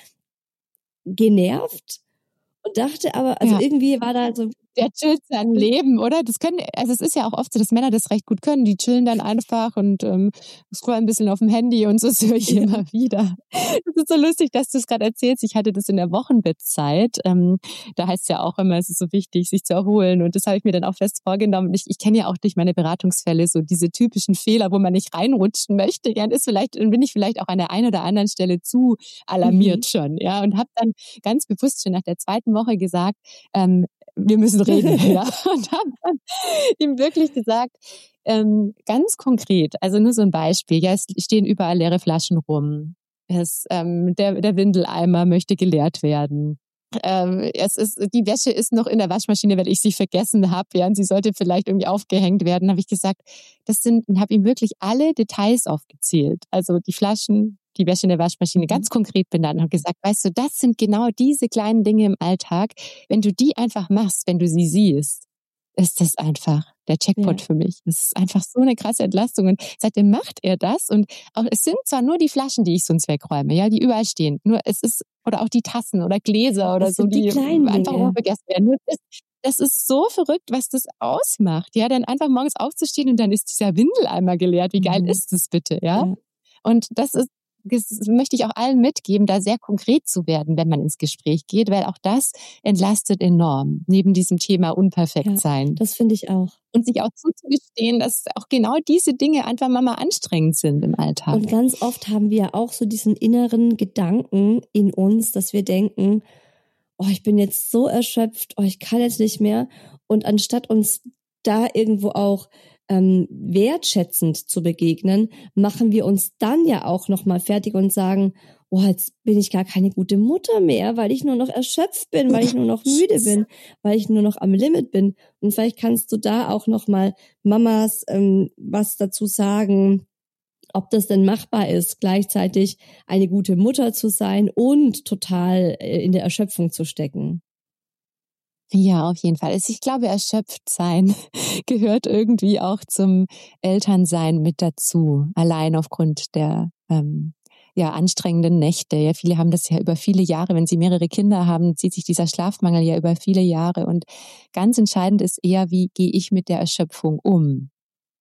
genervt und dachte aber, also irgendwie war da so... Der chillt sein Leben, oder? Also es ist ja auch oft so, dass Männer das recht gut können. Die chillen dann einfach und scrollen ein bisschen auf dem Handy und so, das höre ich immer wieder. Das ist so lustig, dass du es gerade erzählst. Ich hatte das in der Wochenbettzeit. Da heißt es ja auch immer, es ist so wichtig, sich zu erholen. Und das habe ich mir dann auch fest vorgenommen. Ich kenne ja auch durch meine Beratungsfälle so diese typischen Fehler, wo man nicht reinrutschen möchte. Ja, bin ich vielleicht auch an der einen oder anderen Stelle zu alarmiert schon. Ja, und habe dann ganz bewusst schon nach der 2. Woche gesagt, wir müssen reden, ja. Und habe dann ihm wirklich gesagt, ganz konkret, also nur so ein Beispiel, ja, es stehen überall leere Flaschen rum. Der Windeleimer möchte geleert werden. Die Wäsche ist noch in der Waschmaschine, weil ich sie vergessen habe, ja, und sie sollte vielleicht irgendwie aufgehängt werden, habe ich gesagt, habe ihm wirklich alle Details aufgezählt. Also die Flaschen, die Wäsche in der Waschmaschine ganz konkret benannt und habe gesagt, weißt du, das sind genau diese kleinen Dinge im Alltag. Wenn du die einfach machst, wenn du sie siehst, ist das einfach der Jackpot für mich. Das ist einfach so eine krasse Entlastung. Und seitdem macht er das. Und auch, es sind zwar nur die Flaschen, die ich sonst wegräume, ja, die überall stehen. Nur es ist, oder auch die Tassen oder Gläser oder so, die einfach immer vergessen werden. Nur das ist so verrückt, was das ausmacht. Ja, dann einfach morgens aufzustehen und dann ist dieser Windeleimer geleert. Wie geil ist das bitte, ja? Und das möchte ich auch allen mitgeben, da sehr konkret zu werden, wenn man ins Gespräch geht, weil auch das entlastet enorm, neben diesem Thema unperfekt sein. Ja, das finde ich auch. Und sich auch zuzugestehen, dass auch genau diese Dinge einfach mal anstrengend sind im Alltag. Und ganz oft haben wir auch so diesen inneren Gedanken in uns, dass wir denken, oh, ich bin jetzt so erschöpft, oh, ich kann jetzt nicht mehr. Und anstatt uns da irgendwo auch wertschätzend zu begegnen, machen wir uns dann ja auch nochmal fertig und sagen, oh, jetzt bin ich gar keine gute Mutter mehr, weil ich nur noch erschöpft bin, weil ich nur noch müde bin, weil ich nur noch am Limit bin. Und vielleicht kannst du da auch nochmal Mamas was dazu sagen, ob das denn machbar ist, gleichzeitig eine gute Mutter zu sein und total in der Erschöpfung zu stecken. Ja, auf jeden Fall. Ich glaube, erschöpft sein gehört irgendwie auch zum Elternsein mit dazu. Allein aufgrund der anstrengenden Nächte. Ja, viele haben das ja über viele Jahre. Wenn sie mehrere Kinder haben, zieht sich dieser Schlafmangel ja über viele Jahre. Und ganz entscheidend ist eher, wie gehe ich mit der Erschöpfung um?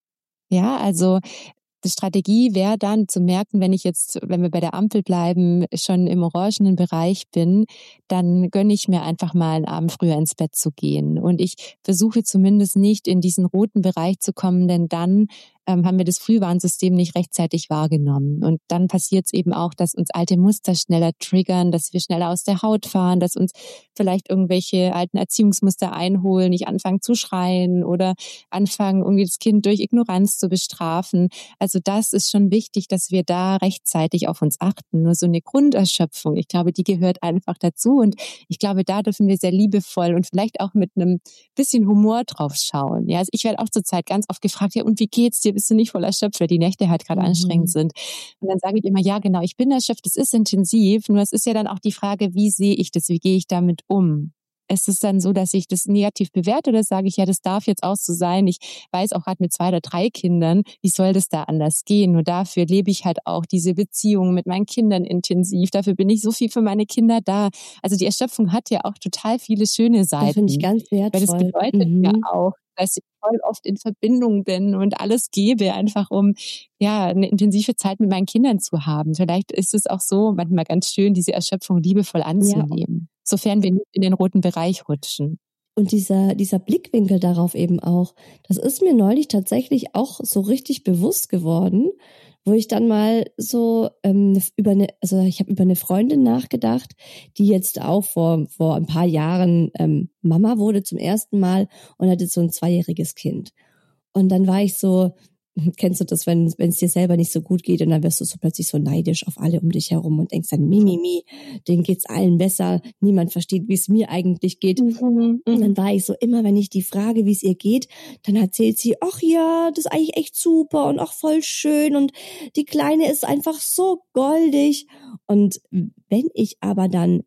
Ja, also die Strategie wäre dann zu merken, wenn wir bei der Ampel bleiben, schon im orangenen Bereich bin, dann gönne ich mir einfach mal einen Abend früher ins Bett zu gehen. Und ich versuche zumindest nicht in diesen roten Bereich zu kommen, denn dann haben wir das Frühwarnsystem nicht rechtzeitig wahrgenommen. Und dann passiert es eben auch, dass uns alte Muster schneller triggern, dass wir schneller aus der Haut fahren, dass uns vielleicht irgendwelche alten Erziehungsmuster einholen, nicht anfangen zu schreien oder anfangen, irgendwie das Kind durch Ignoranz zu bestrafen. Also das ist schon wichtig, dass wir da rechtzeitig auf uns achten. Nur so eine Grunderschöpfung, ich glaube, die gehört einfach dazu. Und ich glaube, da dürfen wir sehr liebevoll und vielleicht auch mit einem bisschen Humor drauf schauen. Ja, also ich werde auch zurzeit ganz oft gefragt, ja, und wie geht's dir? Bist du nicht voll erschöpft, weil die Nächte halt gerade anstrengend sind? Und dann sage ich immer, ja, genau, ich bin erschöpft, es ist intensiv. Nur es ist ja dann auch die Frage, wie sehe ich das? Wie gehe ich damit um? Ist es dann so, dass ich das negativ bewerte oder sage ich, ja, das darf jetzt auch so sein. Ich weiß auch gerade mit 2 oder 3 Kindern, wie soll das da anders gehen? Nur dafür lebe ich halt auch diese Beziehung mit meinen Kindern intensiv. Dafür bin ich so viel für meine Kinder da. Also die Erschöpfung hat ja auch total viele schöne Seiten. Das finde ich ganz wertvoll. Weil das bedeutet ja auch, dass ich voll oft in Verbindung bin und alles gebe, einfach um eine intensive Zeit mit meinen Kindern zu haben. Vielleicht ist es auch so manchmal ganz schön, diese Erschöpfung liebevoll anzunehmen, sofern wir nicht in den roten Bereich rutschen. Und dieser Blickwinkel darauf eben auch, das ist mir neulich tatsächlich auch so richtig bewusst geworden, wo ich dann mal so ich habe über eine Freundin nachgedacht, die jetzt auch vor ein paar Jahren Mama wurde zum ersten Mal und hatte so ein 2-jähriges Kind. Und dann war ich so, kennst du das, wenn es dir selber nicht so gut geht und dann wirst du so plötzlich so neidisch auf alle um dich herum und denkst dann, denen geht's allen besser, niemand versteht, wie es mir eigentlich geht. Und dann war ich so, immer wenn ich die frage, wie es ihr geht, dann erzählt sie, ach ja, das ist eigentlich echt super und auch voll schön und die Kleine ist einfach so goldig. Und wenn ich aber dann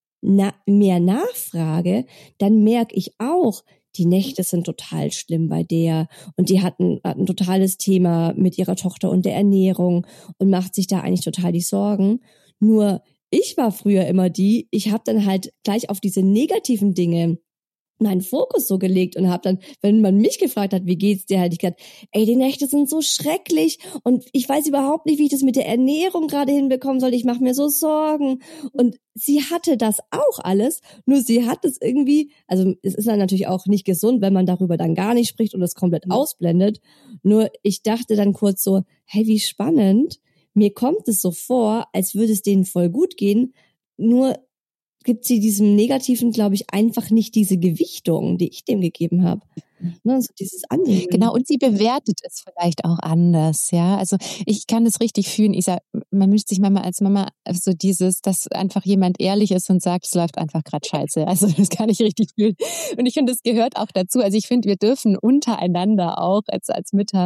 mehr nachfrage, dann merke ich auch, die Nächte sind total schlimm bei der und die hat ein totales Thema mit ihrer Tochter und der Ernährung und macht sich da eigentlich total die Sorgen. Nur ich war früher immer ich habe dann halt gleich auf diese negativen Dinge meinen Fokus so gelegt und habe dann, wenn man mich gefragt hat, wie geht's dir, halt ich gesagt, ey, die Nächte sind so schrecklich und ich weiß überhaupt nicht, wie ich das mit der Ernährung gerade hinbekommen soll, ich mache mir so Sorgen. Und sie hatte das auch alles, nur sie hat es irgendwie, also es ist dann natürlich auch nicht gesund, wenn man darüber dann gar nicht spricht und es komplett ausblendet, nur ich dachte dann kurz so, hey, wie spannend, mir kommt es so vor, als würde es denen voll gut gehen, nur gibt sie diesem Negativen, glaube ich, einfach nicht diese Gewichtung, die ich dem gegeben habe. Ne, so dieses Annehmen. Genau, und sie bewertet es vielleicht auch anders, ja. Also ich kann das richtig fühlen. Ich sag, man wünscht sich manchmal als Mama so dass einfach jemand ehrlich ist und sagt, es läuft einfach gerade scheiße. Also das kann ich richtig fühlen. Und ich finde, das gehört auch dazu. Also ich finde, wir dürfen untereinander auch als Mütter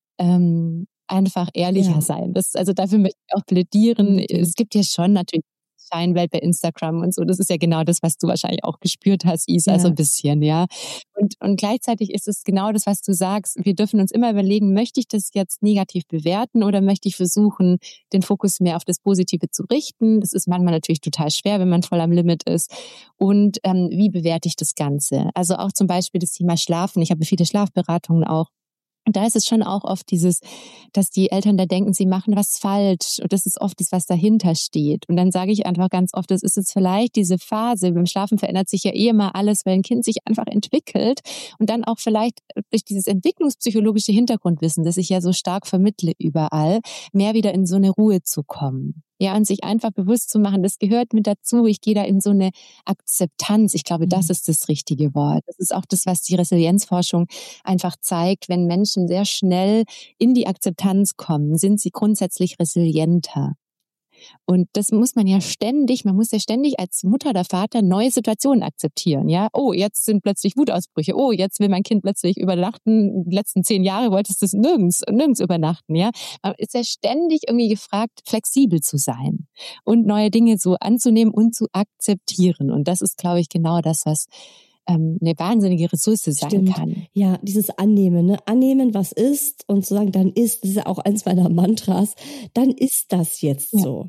einfach ehrlicher sein. Also dafür möchte ich auch plädieren. Es gibt ja schon natürlich Scheinwelt bei Instagram und so. Das ist ja genau das, was du wahrscheinlich auch gespürt hast, Isa, so ein bisschen, ja. Und gleichzeitig ist es genau das, was du sagst. Wir dürfen uns immer überlegen, möchte ich das jetzt negativ bewerten oder möchte ich versuchen, den Fokus mehr auf das Positive zu richten? Das ist manchmal natürlich total schwer, wenn man voll am Limit ist. Und wie bewerte ich das Ganze? Also auch zum Beispiel das Thema Schlafen. Ich habe viele Schlafberatungen auch. Und da ist es schon auch oft dass die Eltern da denken, sie machen was falsch. Und das ist oft das, was dahinter steht. Und dann sage ich einfach ganz oft, das ist jetzt vielleicht diese Phase. Beim Schlafen verändert sich ja immer alles, weil ein Kind sich einfach entwickelt. Und dann auch vielleicht durch dieses entwicklungspsychologische Hintergrundwissen, das ich ja so stark vermittle überall, mehr wieder in so eine Ruhe zu kommen. Ja, und sich einfach bewusst zu machen, das gehört mit dazu. Ich gehe da in so eine Akzeptanz. Ich glaube, das ist das richtige Wort. Das ist auch das, was die Resilienzforschung einfach zeigt. Wenn Menschen sehr schnell in die Akzeptanz kommen, sind sie grundsätzlich resilienter. Und das muss man ja ständig als Mutter oder Vater neue Situationen akzeptieren. Ja, oh, jetzt sind plötzlich Wutausbrüche. Oh, jetzt will mein Kind plötzlich übernachten. Die letzten 10 Jahre wolltest du es nirgends übernachten. Ja, man ist ja ständig irgendwie gefragt, flexibel zu sein und neue Dinge so anzunehmen und zu akzeptieren. Und das ist, glaube ich, genau das, was eine wahnsinnige Ressource sein kann. Ja, dieses Annehmen, ne? Annehmen, was ist und zu sagen, dann ist, das ist ja auch eins meiner Mantras, dann ist das jetzt so.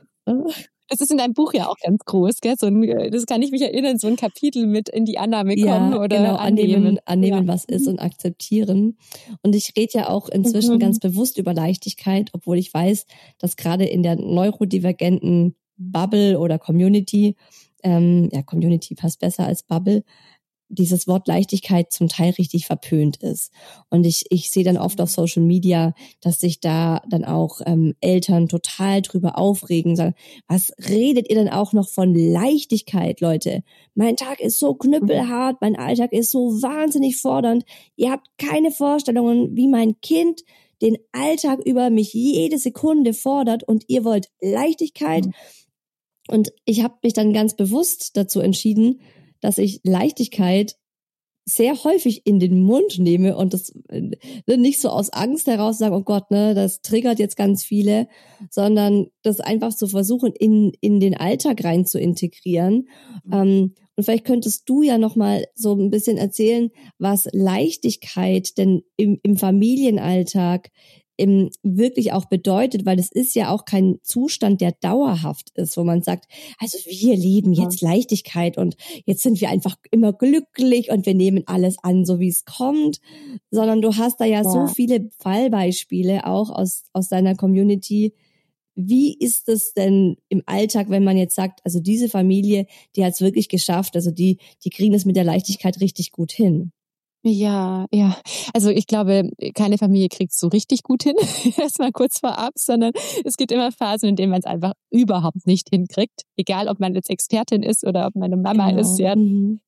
Das ist in deinem Buch ja auch ganz groß, gell? Das kann ich mich erinnern, so ein Kapitel mit in die Annahme kommen oder genau, annehmen, was ist und akzeptieren. Und ich rede ja auch inzwischen ganz bewusst über Leichtigkeit, obwohl ich weiß, dass gerade in der neurodivergenten Bubble oder Community, Community passt besser als Bubble, dieses Wort Leichtigkeit zum Teil richtig verpönt ist. Und ich sehe dann oft auf Social Media, dass sich da dann auch Eltern total drüber aufregen, sagen, was redet ihr denn auch noch von Leichtigkeit, Leute? Mein Tag ist so knüppelhart, mein Alltag ist so wahnsinnig fordernd. Ihr habt keine Vorstellungen, wie mein Kind den Alltag über mich jede Sekunde fordert und ihr wollt Leichtigkeit. Und ich habe mich dann ganz bewusst dazu entschieden, dass ich Leichtigkeit sehr häufig in den Mund nehme und das nicht so aus Angst heraus sagen, oh Gott, ne, das triggert jetzt ganz viele, sondern das einfach zu versuchen, in den Alltag rein zu integrieren. Und vielleicht könntest du ja nochmal so ein bisschen erzählen, was Leichtigkeit denn im Familienalltag wirklich auch bedeutet, weil das ist ja auch kein Zustand, der dauerhaft ist, wo man sagt, also wir leben jetzt Leichtigkeit und jetzt sind wir einfach immer glücklich und wir nehmen alles an, so wie es kommt, sondern du hast da ja so viele Fallbeispiele auch aus deiner Community. Wie ist es denn im Alltag, wenn man jetzt sagt, also diese Familie, die hat es wirklich geschafft, also die kriegen es mit der Leichtigkeit richtig gut hin? Ja. Also ich glaube, keine Familie kriegt es so richtig gut hin, erstmal kurz vorab, sondern es gibt immer Phasen, in denen man es einfach überhaupt nicht hinkriegt. Egal, ob man jetzt Expertin ist oder ob man eine Mama ist. Ja.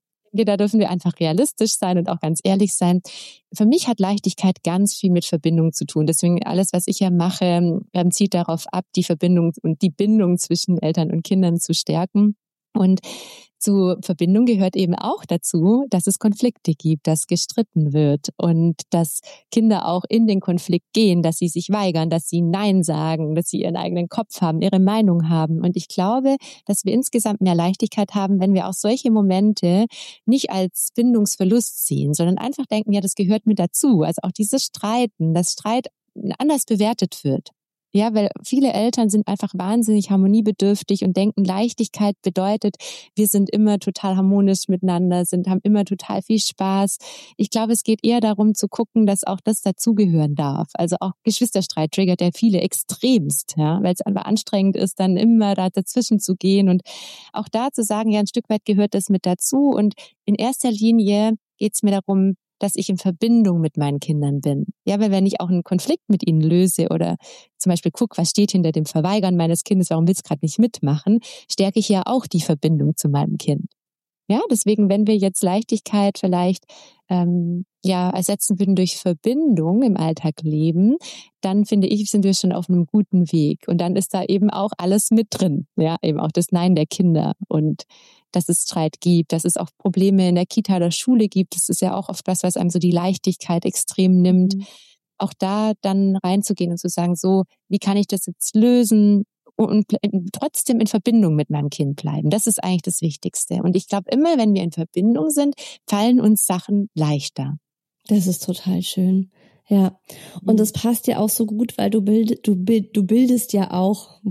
Da dürfen wir einfach realistisch sein und auch ganz ehrlich sein. Für mich hat Leichtigkeit ganz viel mit Verbindung zu tun. Deswegen alles, was ich ja mache, zielt darauf ab, die Verbindung und die Bindung zwischen Eltern und Kindern zu stärken. Und zur Verbindung gehört eben auch dazu, dass es Konflikte gibt, dass gestritten wird und dass Kinder auch in den Konflikt gehen, dass sie sich weigern, dass sie Nein sagen, dass sie ihren eigenen Kopf haben, ihre Meinung haben. Und ich glaube, dass wir insgesamt mehr Leichtigkeit haben, wenn wir auch solche Momente nicht als Bindungsverlust sehen, sondern einfach denken, ja, das gehört mit dazu. Also auch dieses Streiten, dass Streit anders bewertet wird. Ja, weil viele Eltern sind einfach wahnsinnig harmoniebedürftig und denken, Leichtigkeit bedeutet, wir sind immer total harmonisch miteinander, haben immer total viel Spaß. Ich glaube, es geht eher darum zu gucken, dass auch das dazugehören darf. Also auch Geschwisterstreit triggert ja viele extremst, ja, weil es einfach anstrengend ist, dann immer da dazwischen zu gehen und auch da zu sagen, ja, ein Stück weit gehört das mit dazu und in erster Linie geht es mir darum, dass ich in Verbindung mit meinen Kindern bin. Ja, weil wenn ich auch einen Konflikt mit ihnen löse oder zum Beispiel gucke, was steht hinter dem Verweigern meines Kindes, warum will es gerade nicht mitmachen, stärke ich ja auch die Verbindung zu meinem Kind. Ja, deswegen, wenn wir jetzt Leichtigkeit vielleicht ersetzen würden durch Verbindung im Alltag leben, dann finde ich, sind wir schon auf einem guten Weg. Und dann ist da eben auch alles mit drin. Ja, eben auch das Nein der Kinder und dass es Streit gibt, dass es auch Probleme in der Kita oder Schule gibt. Das ist ja auch oft was einem so die Leichtigkeit extrem nimmt. Auch da dann reinzugehen und zu sagen, so, wie kann ich das jetzt lösen und trotzdem in Verbindung mit meinem Kind bleiben. Das ist eigentlich das Wichtigste. Und ich glaube, immer wenn wir in Verbindung sind, fallen uns Sachen leichter. Das ist total schön. Ja, und das passt ja auch so gut, weil du bildest ja auch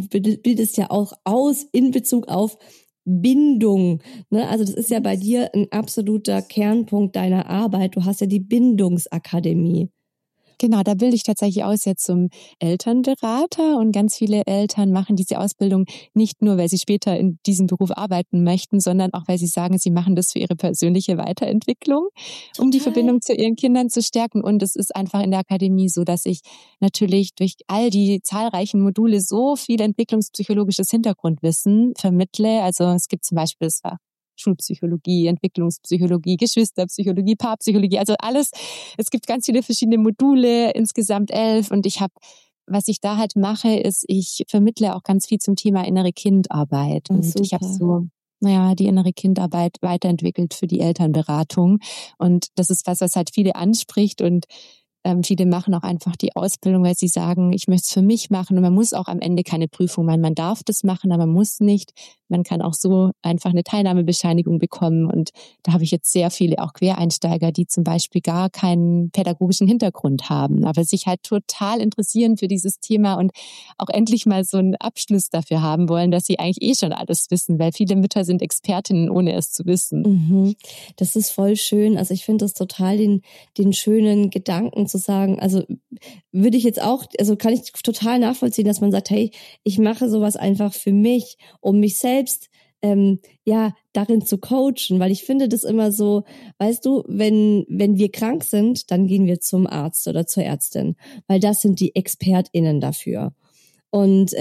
aus in Bezug auf Bindung. Ne? Also das ist ja bei dir ein absoluter Kernpunkt deiner Arbeit. Du hast ja die Bindungsakademie. Genau, da bilde ich tatsächlich aus jetzt zum Elternberater und ganz viele Eltern machen diese Ausbildung nicht nur, weil sie später in diesem Beruf arbeiten möchten, sondern auch, weil sie sagen, sie machen das für ihre persönliche Weiterentwicklung, um die Verbindung zu ihren Kindern zu stärken. Und es ist einfach in der Akademie so, dass ich natürlich durch all die zahlreichen Module so viel entwicklungspsychologisches Hintergrundwissen vermittle. Also es gibt zum Beispiel das Fach Schulpsychologie, Entwicklungspsychologie, Geschwisterpsychologie, Paarpsychologie, also alles. Es gibt ganz viele verschiedene Module, insgesamt 11. Und was ich da halt mache, ist, ich vermittle auch ganz viel zum Thema innere Kindarbeit. Und ich habe so die innere Kindarbeit weiterentwickelt für die Elternberatung. Und das ist was halt viele anspricht und viele machen auch einfach die Ausbildung, weil sie sagen, ich möchte es für mich machen und man muss auch am Ende keine Prüfung machen. Man darf das machen, aber man muss nicht. Man kann auch so einfach eine Teilnahmebescheinigung bekommen und da habe ich jetzt sehr viele auch Quereinsteiger, die zum Beispiel gar keinen pädagogischen Hintergrund haben, aber sich halt total interessieren für dieses Thema und auch endlich mal so einen Abschluss dafür haben wollen, dass sie eigentlich schon alles wissen, weil viele Mütter sind Expertinnen, ohne es zu wissen. Mhm. Das ist voll schön. Also ich finde das total den schönen Gedanken zu sagen, also würde ich jetzt auch, also kann ich total nachvollziehen, dass man sagt, hey, ich mache sowas einfach für mich, um mich selbst darin zu coachen, weil ich finde das immer so, weißt du, wenn wir krank sind, dann gehen wir zum Arzt oder zur Ärztin, weil das sind die ExpertInnen dafür. Und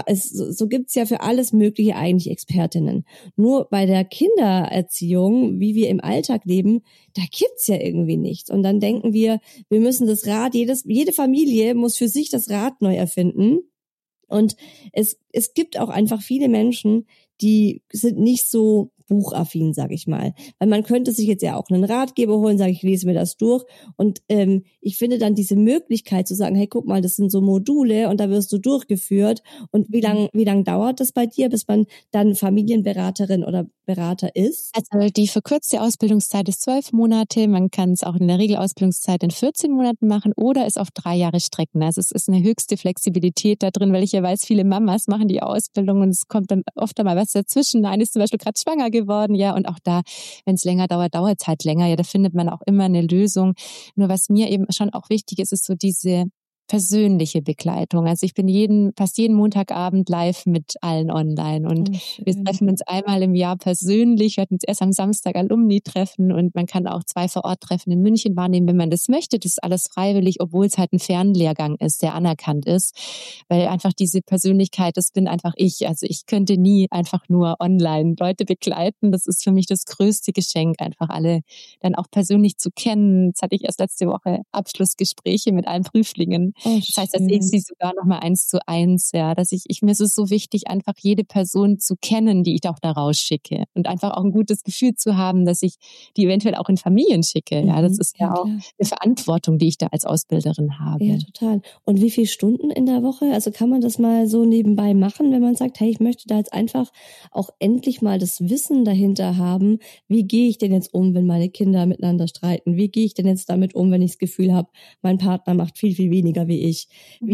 so gibt's ja für alles Mögliche eigentlich Expertinnen. Nur bei der Kindererziehung, wie wir im Alltag leben, da gibt's ja irgendwie nichts. Und dann denken wir müssen das Rad, jede Familie muss für sich das Rad neu erfinden. Und es gibt auch einfach viele Menschen, die sind nicht so buchaffin, sag ich mal. Weil man könnte sich jetzt ja auch einen Ratgeber holen, sage ich lese mir das durch. Und ich finde dann diese Möglichkeit zu sagen, hey, guck mal, das sind so Module und da wirst du durchgeführt. Und wie lang dauert das bei dir, bis man dann Familienberaterin oder Berater ist? Also die verkürzte Ausbildungszeit ist 12 Monate. Man kann es auch in der Regelausbildungszeit in 14 Monaten machen oder es auf 3 Jahre strecken. Also es ist eine höchste Flexibilität da drin, weil ich ja weiß, viele Mamas machen die Ausbildung und es kommt dann oft einmal was dazwischen. Eine ist zum Beispiel gerade schwanger geworden, ja, und auch da, wenn es länger dauert, dauert es halt länger. Ja, da findet man auch immer eine Lösung. Nur was mir eben schon auch wichtig ist, ist so diese persönliche Begleitung. Also ich bin fast jeden Montagabend live mit allen online und wir treffen uns einmal im Jahr persönlich. Wir hatten uns erst am Samstag Alumni-Treffen und man kann auch 2 Vor-Ort-Treffen in München wahrnehmen, wenn man das möchte. Das ist alles freiwillig, obwohl es halt ein Fernlehrgang ist, der anerkannt ist, weil einfach diese Persönlichkeit, das bin einfach ich. Also ich könnte nie einfach nur online Leute begleiten. Das ist für mich das größte Geschenk, einfach alle dann auch persönlich zu kennen. Jetzt hatte ich erst letzte Woche Abschlussgespräche mit allen Prüflingen. Das heißt, dass ich sie sogar nochmal 1:1, ja, dass mir ist es so wichtig, einfach jede Person zu kennen, die ich auch da rausschicke und einfach auch ein gutes Gefühl zu haben, dass ich die eventuell auch in Familien schicke. Ja, das ist ja auch eine Verantwortung, die ich da als Ausbilderin habe. Ja, total. Und wie viele Stunden in der Woche? Also kann man das mal so nebenbei machen, wenn man sagt, hey, ich möchte da jetzt einfach auch endlich mal das Wissen dahinter haben. Wie gehe ich denn jetzt um, wenn meine Kinder miteinander streiten? Wie gehe ich denn jetzt damit um, wenn ich das Gefühl habe, mein Partner macht viel, viel weniger wie ich?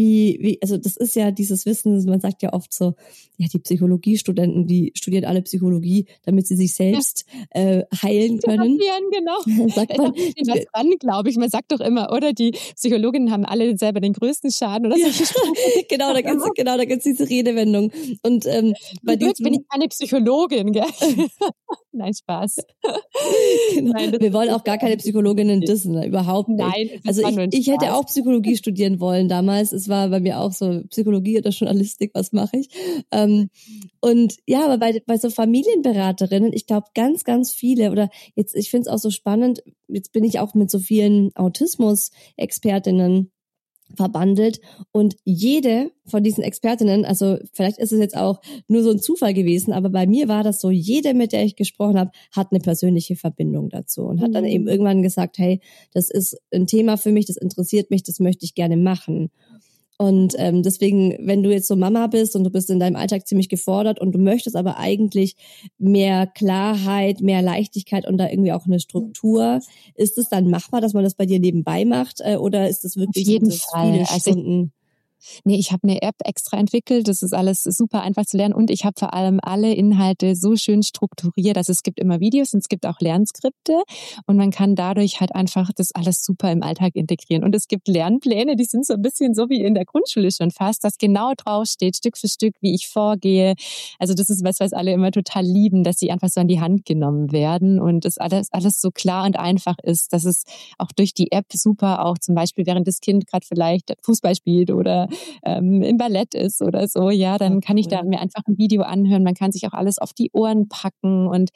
Also das ist ja dieses Wissen, man sagt ja oft so, ja, die Psychologiestudenten, die studieren alle Psychologie, damit sie sich selbst heilen können. Genau. Sagt man, was dran, glaube ich. Man sagt doch immer, oder? Die Psychologinnen haben alle selber den größten Schaden, oder? Ja, genau, da gibt's diese Redewendung. Und bei dir bin ich keine Psychologin, gell? Nein, Spaß. Genau. Nein, wir wollen auch gar keine Psychologinnen dissen, überhaupt nicht. Nein, also ich hätte auch Psychologie studieren wollen damals. Es war bei mir auch so Psychologie oder Journalistik, was mache ich? Und ja, aber bei so Familienberaterinnen, ich glaube ganz, ganz viele, oder jetzt, ich finde es auch so spannend, jetzt bin ich auch mit so vielen Autismus-Expertinnen verbandelt und jede von diesen Expertinnen, also vielleicht ist es jetzt auch nur so ein Zufall gewesen, aber bei mir war das so, jede, mit der ich gesprochen habe, hat eine persönliche Verbindung dazu und hat dann eben irgendwann gesagt, hey, das ist ein Thema für mich, das interessiert mich, das möchte ich gerne machen. Und deswegen, wenn du jetzt so Mama bist und du bist in deinem Alltag ziemlich gefordert und du möchtest aber eigentlich mehr Klarheit, mehr Leichtigkeit und da irgendwie auch eine Struktur, ist es dann machbar, dass man das bei dir nebenbei macht oder ist das wirklich auf jeden Fall. viele Stunden? Nee, ich habe eine App extra entwickelt. Das ist alles super einfach zu lernen und ich habe vor allem alle Inhalte so schön strukturiert. Also es gibt immer Videos und es gibt auch Lernskripte und man kann dadurch halt einfach das alles super im Alltag integrieren. Und es gibt Lernpläne, die sind so ein bisschen so wie in der Grundschule schon fast, dass genau draufsteht, Stück für Stück, wie ich vorgehe. Also das ist was alle immer total lieben, dass sie einfach so an die Hand genommen werden und das alles so klar und einfach ist, dass es auch durch die App super auch zum Beispiel, während das Kind gerade vielleicht Fußball spielt oder im Ballett ist oder so, ja, dann kann ich da mir einfach ein Video anhören. Man kann sich auch alles auf die Ohren packen und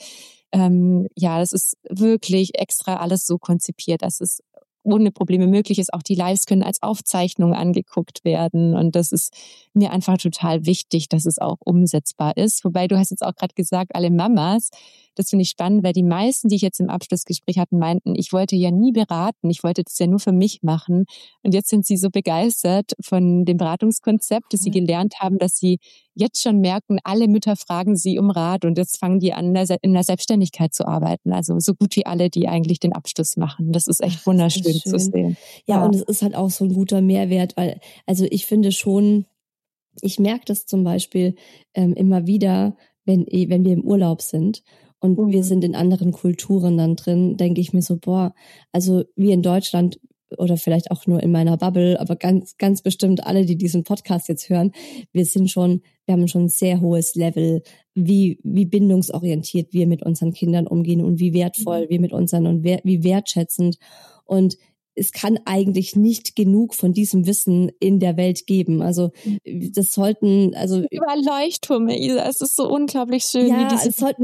das ist wirklich extra alles so konzipiert, dass es ohne Probleme möglich ist. Auch die Lives können als Aufzeichnung angeguckt werden und das ist mir einfach total wichtig, dass es auch umsetzbar ist. Wobei du hast jetzt auch gerade gesagt, alle Mamas, das finde ich spannend, weil die meisten, die ich jetzt im Abschlussgespräch hatten, meinten, ich wollte ja nie beraten, ich wollte das ja nur für mich machen und jetzt sind sie so begeistert von dem Beratungskonzept, dass sie gelernt haben, dass sie jetzt schon merken, alle Mütter fragen sie um Rat und jetzt fangen die an, in der Selbstständigkeit zu arbeiten. Also so gut wie alle, die eigentlich den Abschluss machen. Das ist echt wunderschön zu sehen. Ja, und es ist halt auch so ein guter Mehrwert, weil, also ich finde schon, ich merke das zum Beispiel immer wieder, wenn wir im Urlaub sind und wir sind in anderen Kulturen dann drin, denke ich mir so, also wir in Deutschland oder vielleicht auch nur in meiner Bubble, aber ganz, ganz bestimmt alle, die diesen Podcast jetzt hören, wir haben schon ein sehr hohes Level, wie bindungsorientiert wir mit unseren Kindern umgehen und wie wertvoll wir mit unseren und wie wertschätzend. Und es kann eigentlich nicht genug von diesem Wissen in der Welt geben. Also das sollten, überall Leuchttürme, Isa, es ist so unglaublich schön. Ja, es sollten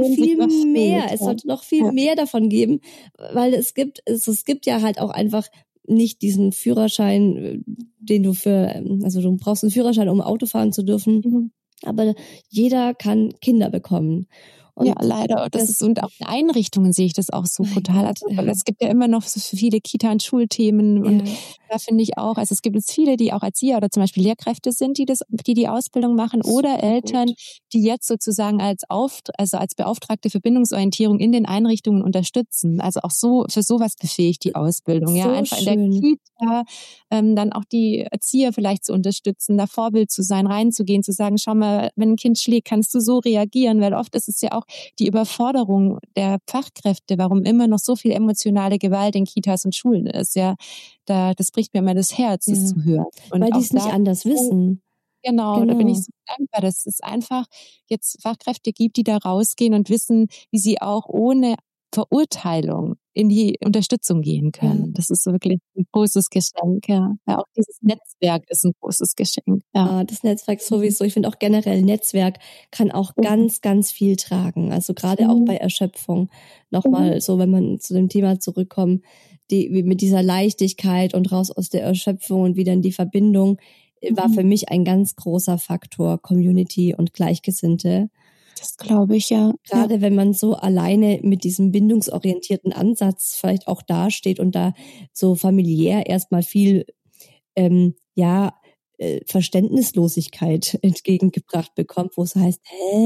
es sollte noch viel mehr davon geben, weil es gibt ja halt auch einfach nicht diesen Führerschein, den du du brauchst einen Führerschein, um Auto fahren zu dürfen, aber jeder kann Kinder bekommen. Und ja, leider. Und auch in Einrichtungen sehe ich das auch so total. Also, es gibt ja immer noch so viele Kita- und Schulthemen. Und da finde ich auch, also es gibt jetzt viele, die auch Erzieher oder zum Beispiel Lehrkräfte sind, die Ausbildung machen oder Eltern, die jetzt sozusagen als Beauftragte für Bindungsorientierung in den Einrichtungen unterstützen. Also auch so, für sowas befähigt die Ausbildung. So ja, einfach schön. In der Kita, dann auch die Erzieher vielleicht zu unterstützen, da Vorbild zu sein, reinzugehen, zu sagen, schau mal, wenn ein Kind schlägt, kannst du so reagieren, weil oft ist es ja auch die Überforderung der Fachkräfte, warum immer noch so viel emotionale Gewalt in Kitas und Schulen ist. Ja, das bricht mir immer das Herz, das zu hören. Und weil die es nicht anders wissen. Genau, da bin ich so dankbar, dass es einfach jetzt Fachkräfte gibt, die da rausgehen und wissen, wie sie auch ohne Verurteilung in die Unterstützung gehen können. Das ist wirklich ein großes Geschenk. Ja, auch dieses Netzwerk ist ein großes Geschenk. Ja, das Netzwerk sowieso. Ich finde auch generell, Netzwerk kann auch ganz, ganz viel tragen. Also gerade auch bei Erschöpfung. Nochmal so, wenn man zu dem Thema zurückkommt, mit dieser Leichtigkeit und raus aus der Erschöpfung und wieder in die Verbindung, war für mich ein ganz großer Faktor Community und Gleichgesinnte. Das glaube ich, ja. Gerade wenn man so alleine mit diesem bindungsorientierten Ansatz vielleicht auch dasteht und da so familiär erstmal viel Verständnislosigkeit entgegengebracht bekommt, wo es heißt,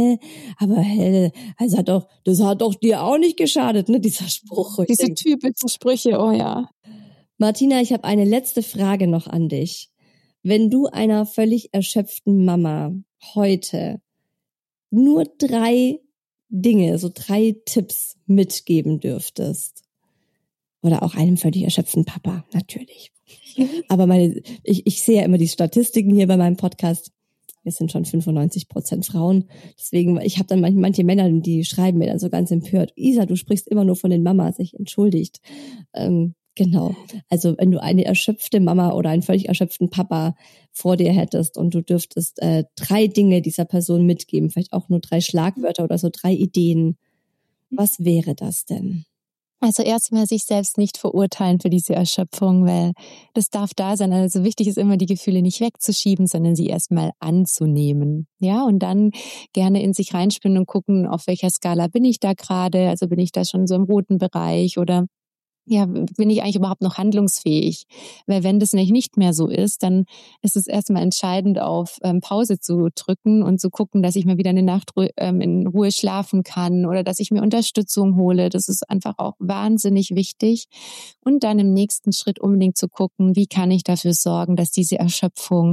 das hat doch dir auch nicht geschadet, ne, dieser Spruch. Diese typischen Sprüche, oh ja. Martina, ich habe eine letzte Frage noch an dich. Wenn du einer völlig erschöpften Mama heute nur 3 Dinge, so 3 Tipps mitgeben dürftest. Oder auch einem völlig erschöpften Papa, natürlich. Aber ich sehe ja immer die Statistiken hier bei meinem Podcast. Wir sind schon 95% Frauen. Deswegen, ich habe dann manche Männer, die schreiben mir dann so ganz empört, Isa, du sprichst immer nur von den Mamas, sich entschuldigt. Genau. Also wenn du eine erschöpfte Mama oder einen völlig erschöpften Papa vor dir hättest und du dürftest 3 Dinge dieser Person mitgeben, vielleicht auch nur 3 Schlagwörter oder so 3 Ideen, was wäre das denn? Also erstmal sich selbst nicht verurteilen für diese Erschöpfung, weil das darf da sein. Also wichtig ist immer, die Gefühle nicht wegzuschieben, sondern sie erstmal anzunehmen. Ja, und dann gerne in sich reinspüren und gucken, auf welcher Skala bin ich da gerade? Also bin ich da schon so im roten Bereich oder ja, bin ich eigentlich überhaupt noch handlungsfähig? Weil wenn das nicht mehr so ist, dann ist es erstmal entscheidend, auf Pause zu drücken und zu gucken, dass ich mir wieder eine Nacht in Ruhe schlafen kann oder dass ich mir Unterstützung hole. Das ist einfach auch wahnsinnig wichtig. Und dann im nächsten Schritt unbedingt zu gucken, wie kann ich dafür sorgen, dass diese Erschöpfung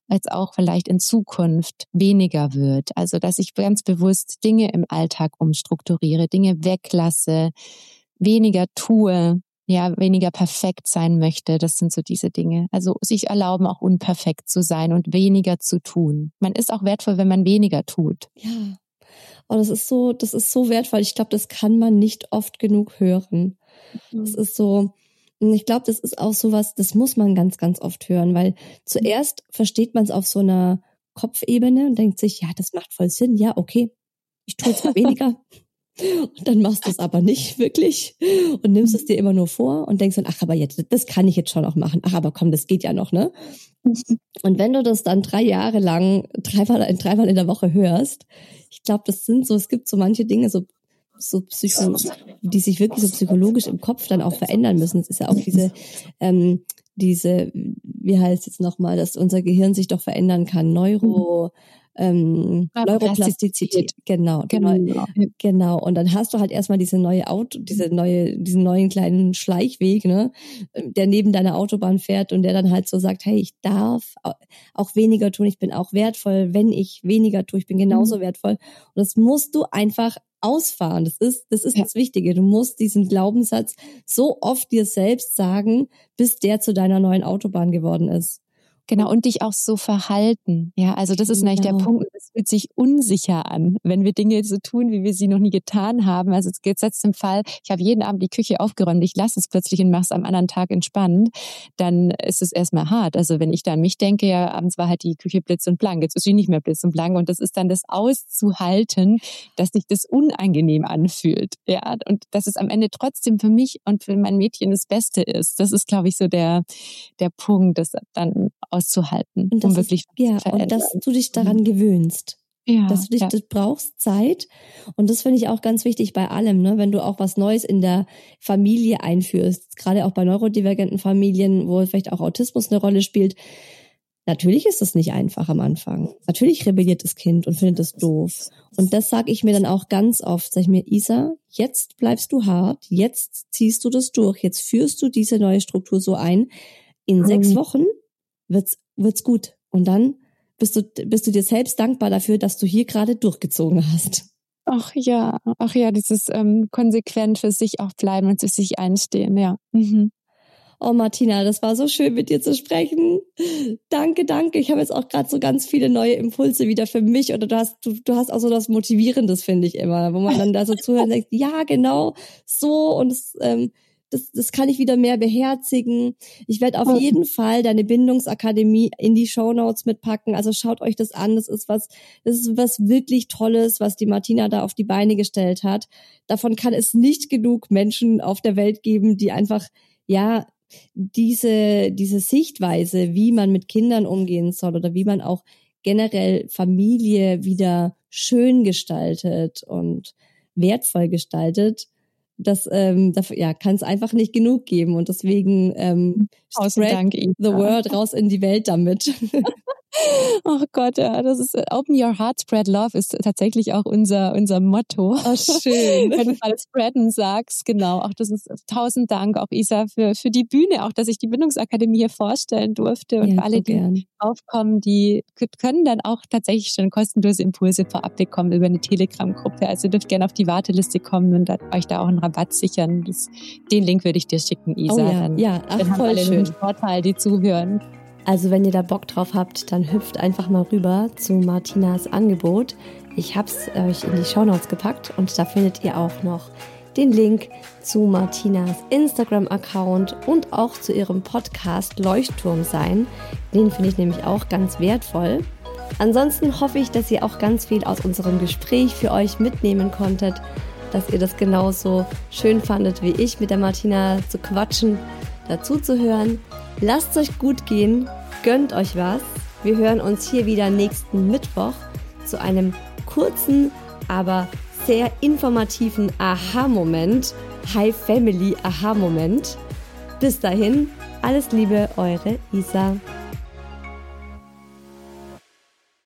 als auch vielleicht in Zukunft weniger wird. Also dass ich ganz bewusst Dinge im Alltag umstrukturiere, Dinge weglasse, weniger tue, ja, weniger perfekt sein möchte. Das sind so diese Dinge. Also sich erlauben, auch unperfekt zu sein und weniger zu tun. Man ist auch wertvoll, wenn man weniger tut. Ja. Oh, das ist so wertvoll. Ich glaube, das kann man nicht oft genug hören. Das ist so, ich glaube, das ist auch sowas, das muss man ganz, ganz oft hören, weil zuerst versteht man es auf so einer Kopfebene und denkt sich, ja, das macht voll Sinn. Ja, okay, ich tue jetzt mal weniger. Und dann machst du es aber nicht wirklich und nimmst es dir immer nur vor und denkst dann, ach, aber jetzt, das kann ich jetzt schon auch machen. Ach, aber komm, das geht ja noch, ne? Und wenn du das dann 3 Jahre lang dreimal in der Woche hörst, ich glaube, das sind so, es gibt so manche Dinge, die sich wirklich so psychologisch im Kopf dann auch verändern müssen. Es ist ja auch diese, wie heißt es jetzt nochmal, dass unser Gehirn sich doch verändern kann, Neuroplastizität, genau. Und dann hast du halt erstmal diesen neuen kleinen Schleichweg, ne, der neben deiner Autobahn fährt und der dann halt so sagt, hey, ich darf auch weniger tun, ich bin auch wertvoll, wenn ich weniger tue, ich bin genauso wertvoll. Und das musst du einfach ausfahren. Das ist das Wichtige. Du musst diesen Glaubenssatz so oft dir selbst sagen, bis der zu deiner neuen Autobahn geworden ist. Genau, und dich auch so verhalten. Ja, also das ist eigentlich der Punkt. Es fühlt sich unsicher an, wenn wir Dinge so tun, wie wir sie noch nie getan haben. Also gesetzt im Fall, ich habe jeden Abend die Küche aufgeräumt, ich lasse es plötzlich und mache es am anderen Tag entspannt, dann ist es erstmal hart. Also wenn ich da an mich denke, ja, abends war halt die Küche blitz und blank, jetzt ist sie nicht mehr blitz und blank und das ist dann das Auszuhalten, dass sich das unangenehm anfühlt. Ja, und dass es am Ende trotzdem für mich und für mein Mädchen das Beste ist. Das ist, glaube ich, so der Punkt, das dann auszuhalten, und um wirklich zu verändern. Und dass du dich daran gewöhnst. Ja, dass du das brauchst Zeit. Und das finde ich auch ganz wichtig bei allem, ne? Wenn du auch was Neues in der Familie einführst, gerade auch bei neurodivergenten Familien, wo vielleicht auch Autismus eine Rolle spielt. Natürlich ist es nicht einfach am Anfang. Natürlich rebelliert das Kind und findet es doof. Und das sage ich mir dann auch ganz oft. Sag ich mir, Isa, jetzt bleibst du hart, jetzt ziehst du das durch, jetzt führst du diese neue Struktur so ein. In 6 Wochen wird's gut. Und dann bist du dir selbst dankbar dafür, dass du hier gerade durchgezogen hast. Ach ja, dieses konsequent für sich auch bleiben und für sich einstehen, ja. Oh Martina, das war so schön mit dir zu sprechen. Danke. Ich habe jetzt auch gerade so ganz viele neue Impulse wieder für mich. Oder du hast auch so das Motivierendes, finde ich immer, wo man dann da so zuhört und denkt, ja, genau, so und das kann ich wieder mehr beherzigen. Ich werde auf jeden Fall deine Bindungsakademie in die Shownotes mitpacken. Also schaut euch das an. Das ist was wirklich Tolles, was die Martina da auf die Beine gestellt hat. Davon kann es nicht genug Menschen auf der Welt geben, die einfach, ja, diese Sichtweise, wie man mit Kindern umgehen soll oder wie man auch generell Familie wieder schön gestaltet und wertvoll gestaltet, das kann es einfach nicht genug geben und deswegen spread the word raus in die Welt damit. Oh Gott, ja, das ist Open Your Heart, Spread Love ist tatsächlich auch unser Motto. Oh, schön. Wenn du mal spreaden sagst, genau. Auch das ist 1000 Dank auch Isa für die Bühne, auch dass ich die Bindungsakademie hier vorstellen durfte und für alle, die aufkommen, die können dann auch tatsächlich schon kostenlose Impulse vorab bekommen über eine Telegram-Gruppe. Also ihr dürft gerne auf die Warteliste kommen und euch da auch einen Rabatt sichern. Den Link würde ich dir schicken, Isa. Oh ja, dann, ja, ach, dann voll schön. Vorteil, die zuhören. Also wenn ihr da Bock drauf habt, dann hüpft einfach mal rüber zu Martinas Angebot. Ich habe es euch in die Shownotes gepackt und da findet ihr auch noch den Link zu Martinas Instagram-Account und auch zu ihrem Podcast Leuchtturm sein. Den finde ich nämlich auch ganz wertvoll. Ansonsten hoffe ich, dass ihr auch ganz viel aus unserem Gespräch für euch mitnehmen konntet, dass ihr das genauso schön fandet wie ich, mit der Martina zu quatschen, dazu zu hören. Lasst es euch gut gehen, gönnt euch was. Wir hören uns hier wieder nächsten Mittwoch zu einem kurzen, aber sehr informativen Aha-Moment, Hi Family Aha-Moment. Bis dahin, alles Liebe, eure Isa.